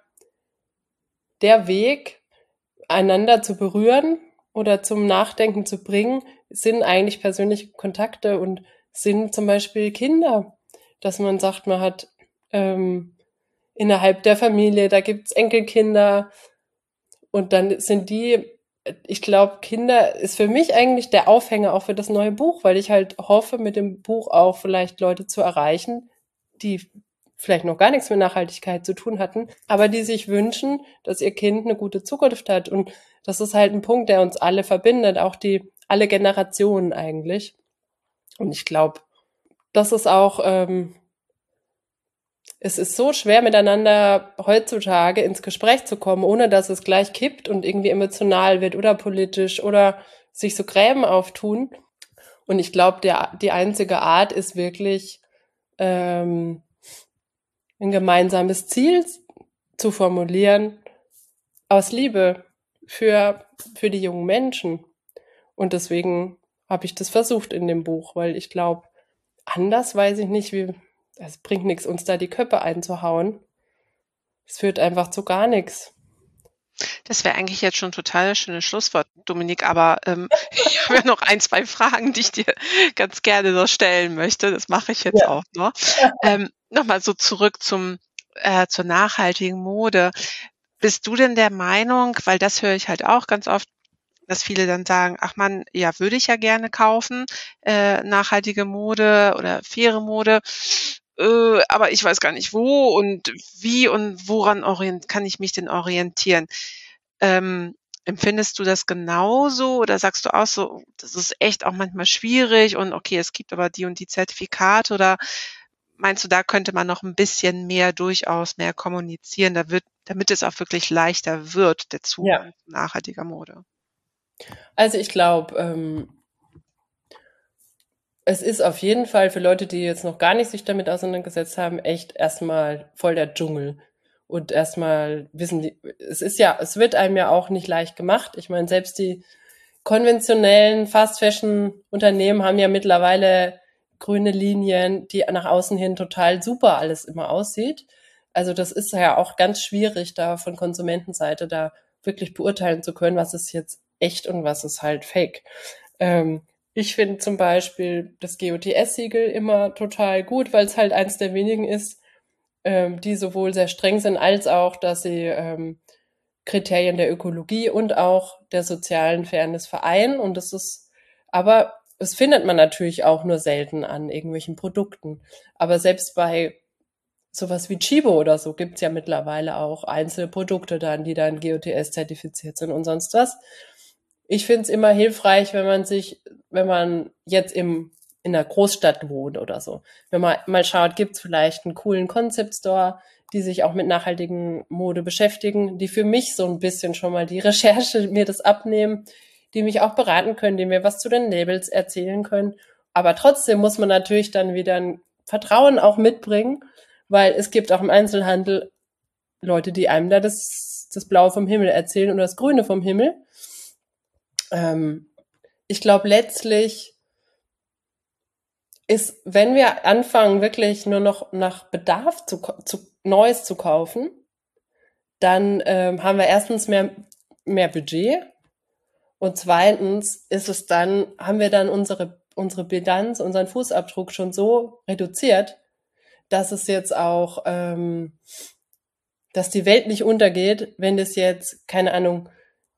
der Weg, einander zu berühren oder zum Nachdenken zu bringen, sind eigentlich persönliche Kontakte und sind zum Beispiel Kinder, dass man sagt, man hat ähm, innerhalb der Familie, da gibt's Enkelkinder und dann sind ich glaube, Kinder ist für mich eigentlich der Aufhänger auch für das neue Buch, weil ich halt hoffe, mit dem Buch auch vielleicht Leute zu erreichen, die vielleicht noch gar nichts mit Nachhaltigkeit zu tun hatten, aber die sich wünschen, dass ihr Kind eine gute Zukunft hat. Und das ist halt ein Punkt, der uns alle verbindet, auch alle Generationen eigentlich. Und ich glaube, das ist auch, es ist so schwer miteinander heutzutage ins Gespräch zu kommen, ohne dass es gleich kippt und irgendwie emotional wird oder politisch oder sich so Gräben auftun. Und ich glaube, die einzige Art ist wirklich, ähm, ein gemeinsames Ziel zu formulieren aus Liebe für, für die jungen Menschen. Und deswegen habe ich das versucht in dem Buch, weil ich glaube, anders weiß ich nicht, es bringt nichts, uns da die Köpfe einzuhauen. Es führt einfach zu gar nichts. Das wäre eigentlich jetzt schon 'n total schönes Schlusswort, Dominik, aber, ich habe ja noch ein, 2 Fragen, die ich dir ganz gerne noch stellen möchte. Das mache ich jetzt Ja. auch noch. Noch mal so zurück zur nachhaltigen Mode. Bist du denn der Meinung, weil das höre ich halt auch ganz oft, dass viele dann sagen: „Ach Mann, ja, würde ich ja gerne kaufen, nachhaltige Mode oder faire Mode, aber ich weiß gar nicht wo und wie und woran kann ich mich denn orientieren?" Ähm, Empfindest du das genauso oder sagst du auch so, das ist echt auch manchmal schwierig und okay, es gibt aber die und die Zertifikate oder meinst du, da könnte man noch ein bisschen mehr durchaus mehr kommunizieren, damit es auch wirklich leichter wird, der Ja. Zugang zu nachhaltiger Mode? Also ich glaube, es ist auf jeden Fall für Leute, die jetzt noch gar nicht sich damit auseinandergesetzt haben, echt erstmal voll der Dschungel. Und erstmal wissen die, es wird einem ja auch nicht leicht gemacht. Ich meine, selbst die konventionellen Fast-Fashion-Unternehmen haben ja mittlerweile grüne Linien, die nach außen hin total super alles immer aussieht. Also das ist ja auch ganz schwierig, da von Konsumentenseite da wirklich beurteilen zu können, was ist jetzt echt und was ist halt fake. Ähm, Ich finde zum Beispiel das GOTS-Siegel immer total gut, weil es halt eins der wenigen ist, die sowohl sehr streng sind, als auch, dass sie Kriterien der Ökologie und auch der sozialen Fairness vereinen. Und das ist, aber das findet man natürlich auch nur selten an irgendwelchen Produkten. Aber selbst bei sowas wie Chibo oder so gibt's ja mittlerweile auch einzelne Produkte dann, die dann GOTS zertifiziert sind und sonst was. Ich finde es immer hilfreich, wenn man jetzt in einer Großstadt wohnt oder so, wenn man mal schaut, gibt's vielleicht einen coolen Concept Store, die sich auch mit nachhaltigen Mode beschäftigen, die für mich so ein bisschen schon mal die Recherche mir das abnehmen, die mich auch beraten können, die mir was zu den Labels erzählen können. Aber trotzdem muss man natürlich dann wieder ein Vertrauen auch mitbringen, weil es gibt auch im Einzelhandel Leute, die einem da das Blaue vom Himmel erzählen oder das Grüne vom Himmel. Ich glaube, letztlich ist, wenn wir anfangen, wirklich nur noch nach Bedarf Neues zu kaufen, dann haben wir erstens mehr Budget und zweitens haben wir dann unsere Bilanz, unseren Fußabdruck schon so reduziert, dass es jetzt auch, dass die Welt nicht untergeht, wenn das jetzt, keine Ahnung,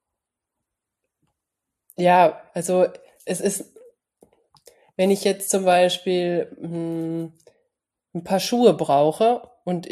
ja, also es ist, wenn ich jetzt zum Beispiel ein paar Schuhe brauche und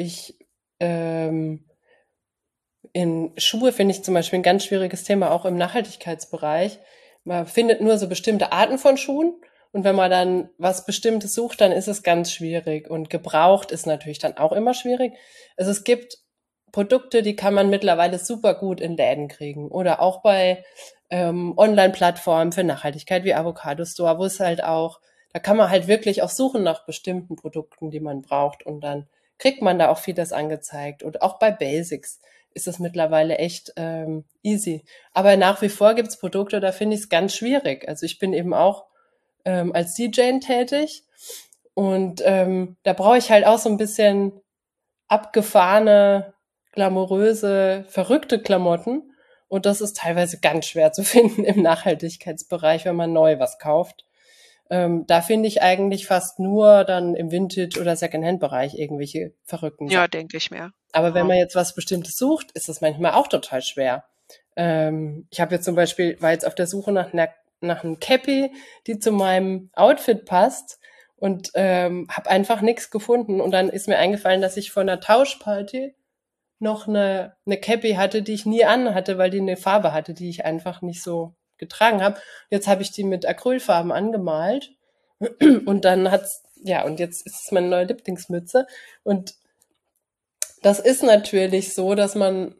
in Schuhe finde ich zum Beispiel ein ganz schwieriges Thema, auch im Nachhaltigkeitsbereich. Man findet nur so bestimmte Arten von Schuhen und wenn man dann was Bestimmtes sucht, dann ist es ganz schwierig. Und gebraucht ist natürlich dann auch immer schwierig. Also es gibt Produkte, die kann man mittlerweile super gut in Läden kriegen oder auch bei Online-Plattformen für Nachhaltigkeit wie Avocado Store, wo es halt auch, da kann man halt wirklich auch suchen nach bestimmten Produkten, die man braucht und dann kriegt man da auch vieles angezeigt. Und auch bei Basics ist es mittlerweile echt easy. Aber nach wie vor gibt's Produkte, da finde ich es ganz schwierig. Also ich bin eben auch als DJ tätig und da brauche ich halt auch so ein bisschen abgefahrene, glamouröse, verrückte Klamotten. Und das ist teilweise ganz schwer zu finden im Nachhaltigkeitsbereich, wenn man neu was kauft. Da finde ich eigentlich fast nur dann im Vintage- oder Secondhand-Bereich irgendwelche verrückten Ja, Sachen. denke ich mir. Aber wenn Genau. man jetzt was Bestimmtes sucht, ist das manchmal auch total schwer. Ich habe jetzt zum Beispiel, war jetzt auf der Suche nach einem Cappy, die zu meinem Outfit passt und habe einfach nichts gefunden. Und dann ist mir eingefallen, dass ich von einer Tauschparty noch eine Cappy hatte, die ich nie anhatte, weil die eine Farbe hatte, die ich einfach nicht so getragen habe. Jetzt habe ich die mit Acrylfarben angemalt und dann hat's, ja, und jetzt ist es meine neue Lieblingsmütze. Und das ist natürlich so, dass man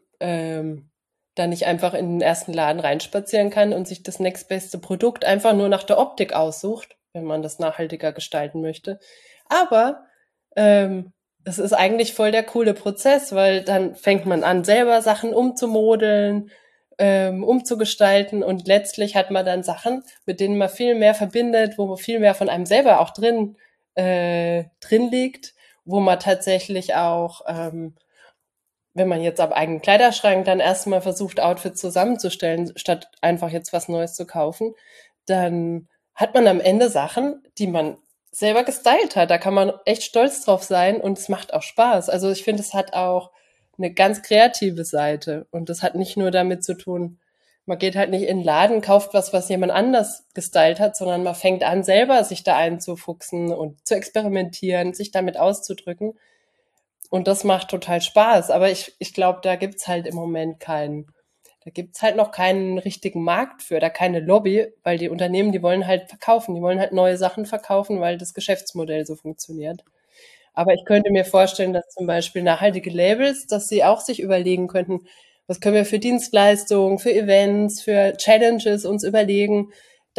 da nicht einfach in den ersten Laden reinspazieren kann und sich das nächstbeste Produkt einfach nur nach der Optik aussucht, wenn man das nachhaltiger gestalten möchte. Aber es ist eigentlich voll der coole Prozess, weil dann fängt man an, selber Sachen umzumodeln, umzugestalten und letztlich hat man dann Sachen, mit denen man viel mehr verbindet, wo man viel mehr von einem selber auch drin liegt, wo man tatsächlich auch wenn man jetzt am eigenen Kleiderschrank dann erstmal versucht, Outfits zusammenzustellen, statt einfach jetzt was Neues zu kaufen, dann hat man am Ende Sachen, die man selber gestylt hat. Da kann man echt stolz drauf sein und es macht auch Spaß. Also ich finde, es hat auch eine ganz kreative Seite und das hat nicht nur damit zu tun, man geht halt nicht in den Laden, kauft was jemand anders gestylt hat, sondern man fängt an, selber sich da einzufuchsen und zu experimentieren, sich damit auszudrücken. Und das macht total Spaß. Aber ich glaube, da gibt's halt im Moment keinen. Da gibt's halt noch keinen richtigen Markt für, da keine Lobby, weil die Unternehmen, die wollen halt verkaufen, die wollen halt neue Sachen verkaufen, weil das Geschäftsmodell so funktioniert. Aber ich könnte mir vorstellen, dass zum Beispiel nachhaltige Labels, dass sie auch sich überlegen könnten, was können wir für Dienstleistungen, für Events, für Challenges uns überlegen,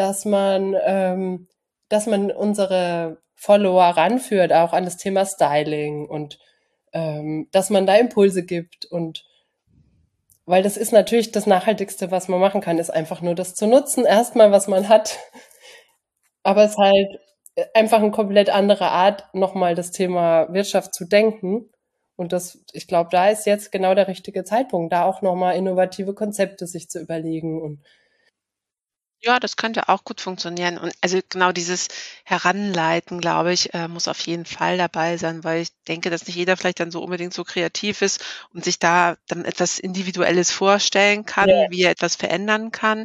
dass man unsere Follower ranführt, auch an das Thema Styling und dass man da Impulse gibt. Und weil das ist natürlich das Nachhaltigste, was man machen kann, ist einfach nur das zu nutzen, erstmal, was man hat. Aber es ist halt einfach eine komplett andere Art, nochmal das Thema Wirtschaft zu denken. Und das, ich glaube, da ist jetzt genau der richtige Zeitpunkt, da auch nochmal innovative Konzepte sich zu überlegen. Und Ja, das könnte auch gut funktionieren. Und also genau dieses Heranleiten, glaube ich, muss auf jeden Fall dabei sein, weil ich denke, dass nicht jeder vielleicht dann so unbedingt so kreativ ist und sich da dann etwas Individuelles vorstellen kann, ja, wie er etwas verändern kann.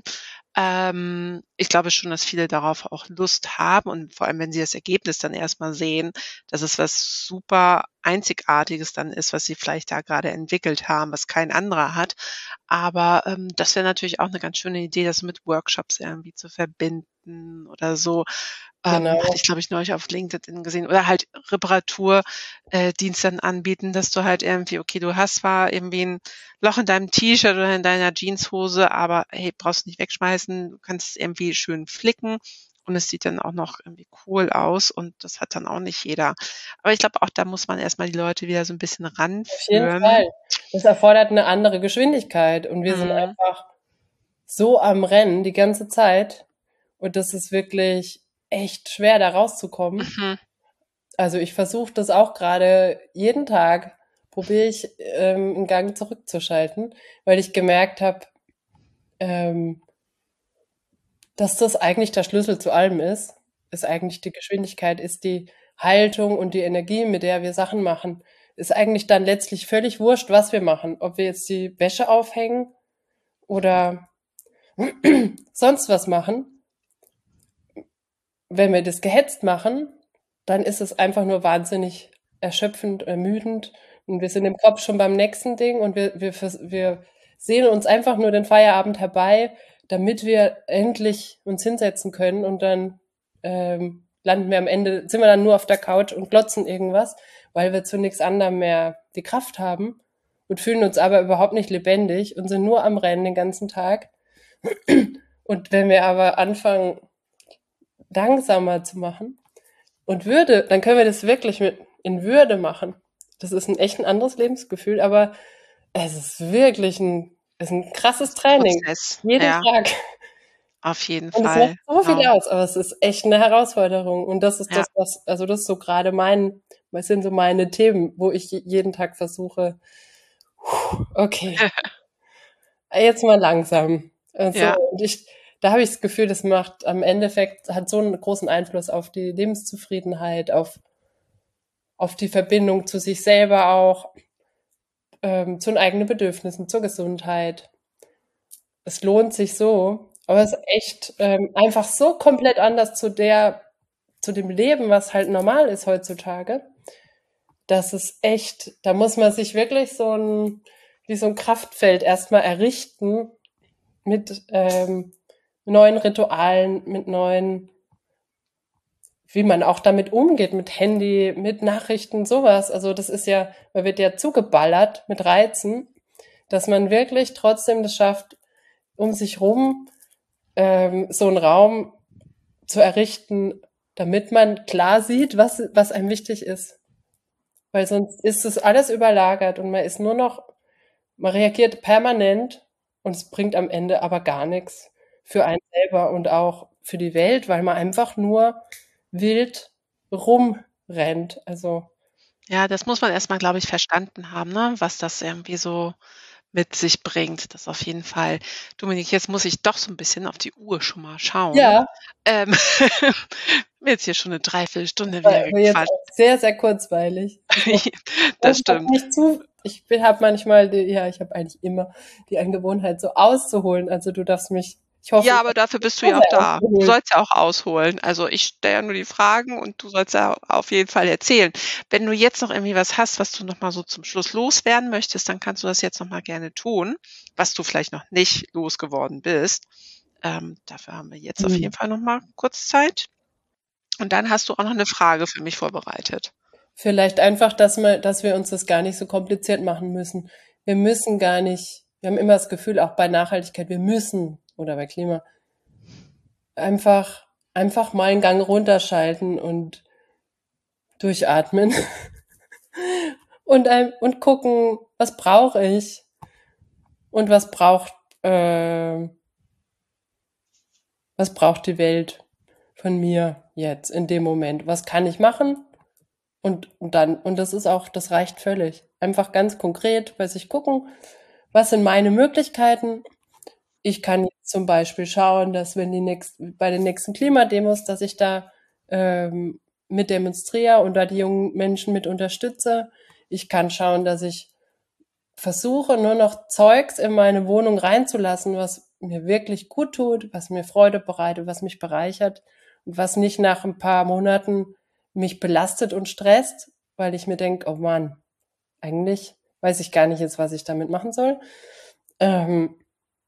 Ich glaube schon, dass viele darauf auch Lust haben und vor allem, wenn sie das Ergebnis dann erstmal sehen, dass es was super Einzigartiges dann ist, was sie vielleicht da gerade entwickelt haben, was kein anderer hat. Aber, das wäre natürlich auch eine ganz schöne Idee, das mit Workshops irgendwie zu verbinden oder so. Hatte genau. ich, glaube ich, neulich auf LinkedIn gesehen. Oder halt Reparatur Dienst dann anbieten, dass du halt irgendwie okay, du hast zwar irgendwie 'n Loch in deinem T-Shirt oder in deiner Jeanshose, aber hey, brauchst nicht wegschmeißen. Du kannst es irgendwie schön flicken und es sieht dann auch noch irgendwie cool aus und das hat dann auch nicht jeder. Aber ich glaube, auch da muss man erst mal die Leute wieder so 'n bisschen Auf jeden ranführen. Fall. Das erfordert eine andere Geschwindigkeit und wir sind Mhm. einfach so am Rennen die ganze Zeit und das ist wirklich echt schwer, da rauszukommen. Mhm. Also, ich versuche das auch gerade jeden Tag, probiere ich, 'n Gang zurückzuschalten, weil ich gemerkt habe, ähm, dass das eigentlich der Schlüssel zu allem ist eigentlich die Geschwindigkeit, ist die Haltung und die Energie, mit der wir Sachen machen. Ist eigentlich dann letztlich völlig wurscht, was wir machen, ob wir jetzt die Wäsche aufhängen oder sonst was machen. Wenn wir das gehetzt machen, dann ist es einfach nur wahnsinnig erschöpfend, ermüdend und wir sind im Kopf schon beim nächsten Ding und wir sehen uns einfach nur den Feierabend herbei, damit wir endlich uns hinsetzen können und dann landen wir am Ende, sind wir dann nur auf der Couch und glotzen irgendwas, weil wir zu nichts anderem mehr die Kraft haben und fühlen uns aber überhaupt nicht lebendig und sind nur am Rennen den ganzen Tag. Und wenn wir aber anfangen, langsamer zu machen und Würde, dann können wir das wirklich mit in Würde machen. Das ist ein echt ein anderes Lebensgefühl, aber es ist wirklich ist ein krasses Das ist 'n Training. Prozess. Jeden Ja, Tag. auf jeden Und es macht Fall, so viel genau. aus, aber es ist echt eine Herausforderung. Und das ist Ja. das, also das ist so gerade was sind so meine Themen, wo ich jeden Tag versuche, okay, jetzt mal langsam. Also, Ja. und da habe ich das Gefühl, das macht am Endeffekt, hat so einen großen Einfluss auf die Lebenszufriedenheit, auf die Verbindung zu sich selber auch, zu den eigenen Bedürfnissen, zur Gesundheit. Es lohnt sich so, aber es ist echt einfach so komplett anders zu dem Leben, was halt normal ist heutzutage. Das ist echt, da muss man sich wirklich wie so ein Kraftfeld erstmal errichten mit neuen Ritualen, mit neuen, wie man auch damit umgeht, mit Handy, mit Nachrichten, sowas. Also das ist ja, man wird ja zugeballert mit Reizen, dass man wirklich trotzdem das schafft, um sich rum so einen Raum zu errichten, damit man klar sieht, was einem wichtig ist. Weil sonst ist es alles überlagert und man ist nur noch, man reagiert permanent und es bringt am Ende aber gar nichts für einen selber und auch für die Welt, weil man einfach nur wild rumrennt. Also, Ja, das muss man erst mal, glaube ich, verstanden haben, ne, was das irgendwie so mit sich bringt, das auf jeden Fall. Dominik, jetzt muss ich doch so 'n bisschen auf die Uhr schon mal schauen. ja, Ähm, wir jetzt hier schon 'ne Dreiviertelstunde war wieder aber jetzt gequatscht. auch sehr, sehr kurzweilig. Das Und ich habe stimmt. nicht ich habe manchmal ich habe eigentlich immer die Angewohnheit, so auszuholen. Also du darfst mich Ich hoffe, Ja, ich aber habe dafür bist du so ja auch sehr da. Du ausgeholt. sollst ja auch ausholen. Also, ich stelle ja nur die Fragen und du sollst ja auf jeden Fall erzählen. Wenn du jetzt noch irgendwie was hast, was du noch mal so zum Schluss loswerden möchtest, dann kannst du das jetzt noch mal gerne tun, was du vielleicht noch nicht losgeworden bist. Dafür haben wir jetzt auf jeden Mhm. Fall noch mal kurz Zeit. Und dann hast du auch noch eine Frage für mich vorbereitet. Vielleicht einfach, dass wir uns das gar nicht so kompliziert machen müssen. Wir müssen gar nicht, wir haben immer das Gefühl, auch bei Nachhaltigkeit, wir müssen, oder bei Klima, einfach mal einen Gang runterschalten und durchatmen und gucken, was brauche ich und äh, was braucht die Welt von mir jetzt in dem Moment? Was kann ich machen? Und das ist auch, das reicht völlig. Einfach ganz konkret bei sich gucken, was sind meine Möglichkeiten? Ich kann jetzt zum Beispiel schauen, dass bei den nächsten Klimademos, dass ich da mit demonstriere und da die jungen Menschen mit unterstütze. Ich kann schauen, dass ich versuche, nur noch Zeugs in meine Wohnung reinzulassen, was mir wirklich gut tut, was mir Freude bereitet, was mich bereichert und was nicht nach ein paar Monaten mich belastet und stresst, weil ich mir denke, oh Mann, eigentlich weiß ich gar nicht jetzt, was ich damit machen soll. Ähm,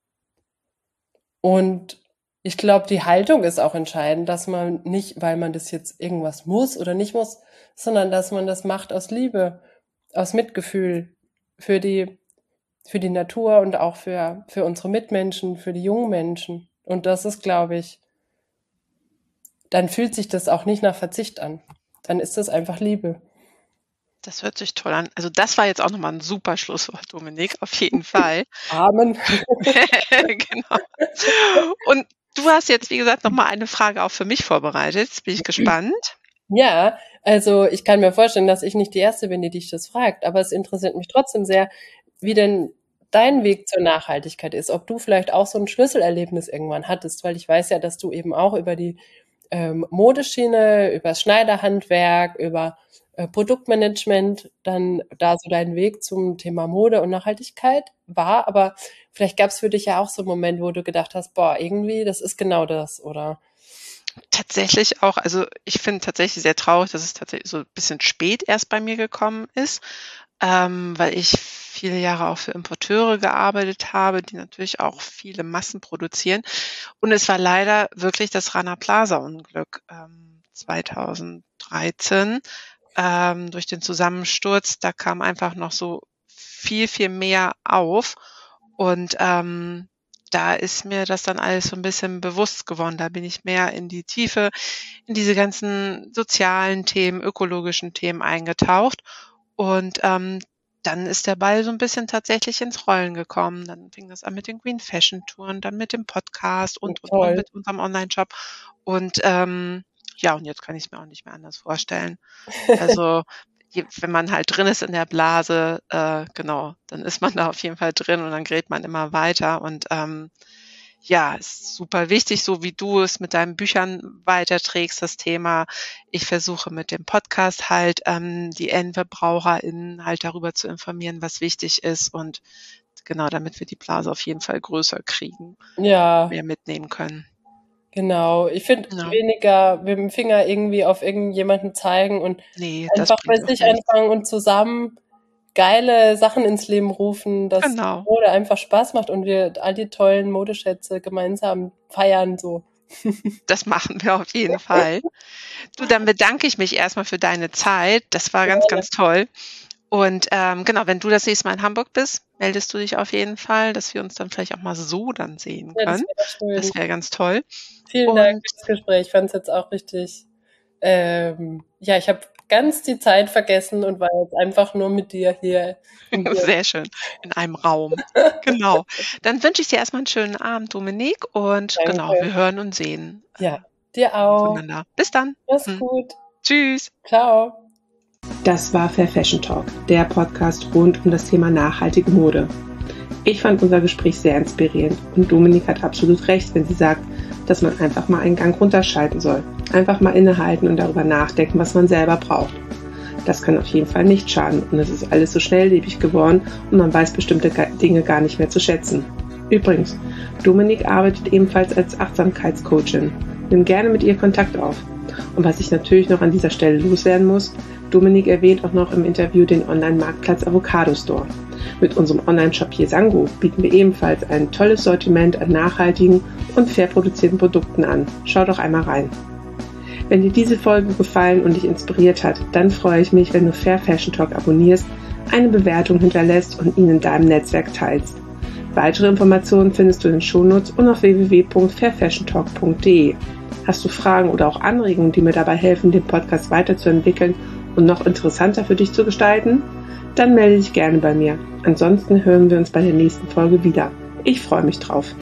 und ich glaube, die Haltung ist auch entscheidend, dass man nicht, weil man das jetzt irgendwas muss oder nicht muss, sondern dass man das macht aus Liebe, aus Mitgefühl für für die Natur und auch für unsere Mitmenschen, für die jungen Menschen. Und das ist, glaube ich, dann fühlt sich das auch nicht nach Verzicht an. Dann ist das einfach Liebe. Das hört sich toll an. Also, das war jetzt auch noch mal 'n super Schlusswort, Dominik, auf jeden Fall. Amen. Genau. Und du hast jetzt, wie gesagt, noch mal eine Frage auch für mich vorbereitet. Jetzt bin ich gespannt. Ja, also ich kann mir vorstellen, dass ich nicht die Erste bin, die dich das fragt, aber es interessiert mich trotzdem sehr, wie denn dein Weg zur Nachhaltigkeit ist. Ob du vielleicht auch so ein Schlüsselerlebnis irgendwann hattest, weil ich weiß ja, dass du eben auch über die Modeschiene, über das Schneiderhandwerk, über Produktmanagement dann da so dein Weg zum Thema Mode und Nachhaltigkeit war. Aber vielleicht gab es für dich ja auch so einen Moment, wo du gedacht hast, boah, irgendwie, das ist genau das, oder? Tatsächlich auch, also, ich finde tatsächlich sehr traurig, dass es tatsächlich so 'n bisschen spät erst bei mir gekommen ist, weil ich viele Jahre auch für Importeure gearbeitet habe, die natürlich auch viele Massen produzieren. Und es war leider wirklich das Rana Plaza Unglück, 2013, durch den Zusammensturz. Da kam einfach noch so viel, viel mehr auf und, da ist mir das dann alles so ein bisschen bewusst geworden. Da bin ich mehr in die Tiefe, in diese ganzen sozialen Themen, ökologischen Themen eingetaucht und, dann ist der Ball so ein bisschen tatsächlich ins Rollen gekommen. Dann fing das an mit den Green Fashion Touren, dann mit dem Podcast und Toll. mit unserem Onlineshop. Und, ja, und jetzt kann ich's mir auch nicht mehr anders vorstellen. Also, je wenn man halt drin ist in der Blase, genau, dann ist man da auf jeden Fall drin und dann gerät man immer weiter und, ja, ist super wichtig, so wie du es mit deinen Büchern weiterträgst, das Thema. Ich versuche mit dem Podcast halt, die EndverbraucherInnen halt darüber zu informieren, was wichtig ist und genau, damit wir die Blase auf jeden Fall größer kriegen, Ja, mehr mitnehmen können. genau. Ich finde Ja. weniger mit dem Finger irgendwie auf irgendjemanden zeigen und Ne, das einfach bei bringt auch sich nichts. anfangen und zusammen geile Sachen ins Leben rufen, dass Genau, Mode einfach Spaß macht und wir all die tollen Modeschätze gemeinsam feiern so. das machen wir auf jeden Fall. Du, dann bedanke ich mich erst mal für deine Zeit. Das war ganz, Gerne. ganz toll. Und, genau, wenn du das nächste Mal in Hamburg bist, meldest du dich auf jeden Fall, dass wir uns dann vielleicht auch mal so dann sehen Ja, das können. wäre schön. Das wäre ganz toll. Vielen Dank Und für das Gespräch. Ich fand es jetzt auch richtig ja, ich habe ganz die Zeit vergessen und war jetzt einfach nur mit dir hier in dir. sehr schön, in einem Raum. Genau. Dann wünsche ich dir erst mal 'n schönen Abend, Dominik, und genau, Danke. wir hören und sehen, Ja, dir auch. voneinander. Bis dann. Mach's gut. Tschüss. Ciao. Das war Fair Fashion Talk, der Podcast rund um das Thema nachhaltige Mode. Ich fand unser Gespräch sehr inspirierend und Dominik hat absolut recht, wenn sie sagt, dass man einfach mal einen Gang runterschalten soll. Einfach mal innehalten und darüber nachdenken, was man selber braucht. Das kann auf jeden Fall nicht schaden und es ist alles so schnelllebig geworden und man weiß bestimmte Dinge gar nicht mehr zu schätzen. Übrigens, Dominik arbeitet ebenfalls als Achtsamkeitscoachin. Nimm gerne mit ihr Kontakt auf. Und was ich natürlich noch an dieser Stelle loswerden muss, Dominik erwähnt auch noch im Interview den Online-Marktplatz Avocado Store. Mit unserem Online-Shop Yesango bieten wir ebenfalls ein tolles Sortiment an nachhaltigen und fair produzierten Produkten an. Schau doch einmal rein. Wenn dir diese Folge gefallen und dich inspiriert hat, dann freue ich mich, wenn du Fair Fashion Talk abonnierst, eine Bewertung hinterlässt und ihn in deinem Netzwerk teilst. Weitere Informationen findest du in den Shownotes und auf www.fairfashiontalk.de. Hast du Fragen oder auch Anregungen, die mir dabei helfen, den Podcast weiterzuentwickeln und noch interessanter für dich zu gestalten? Dann melde dich gerne bei mir. Ansonsten hören wir uns bei der nächsten Folge wieder. Ich freue mich drauf.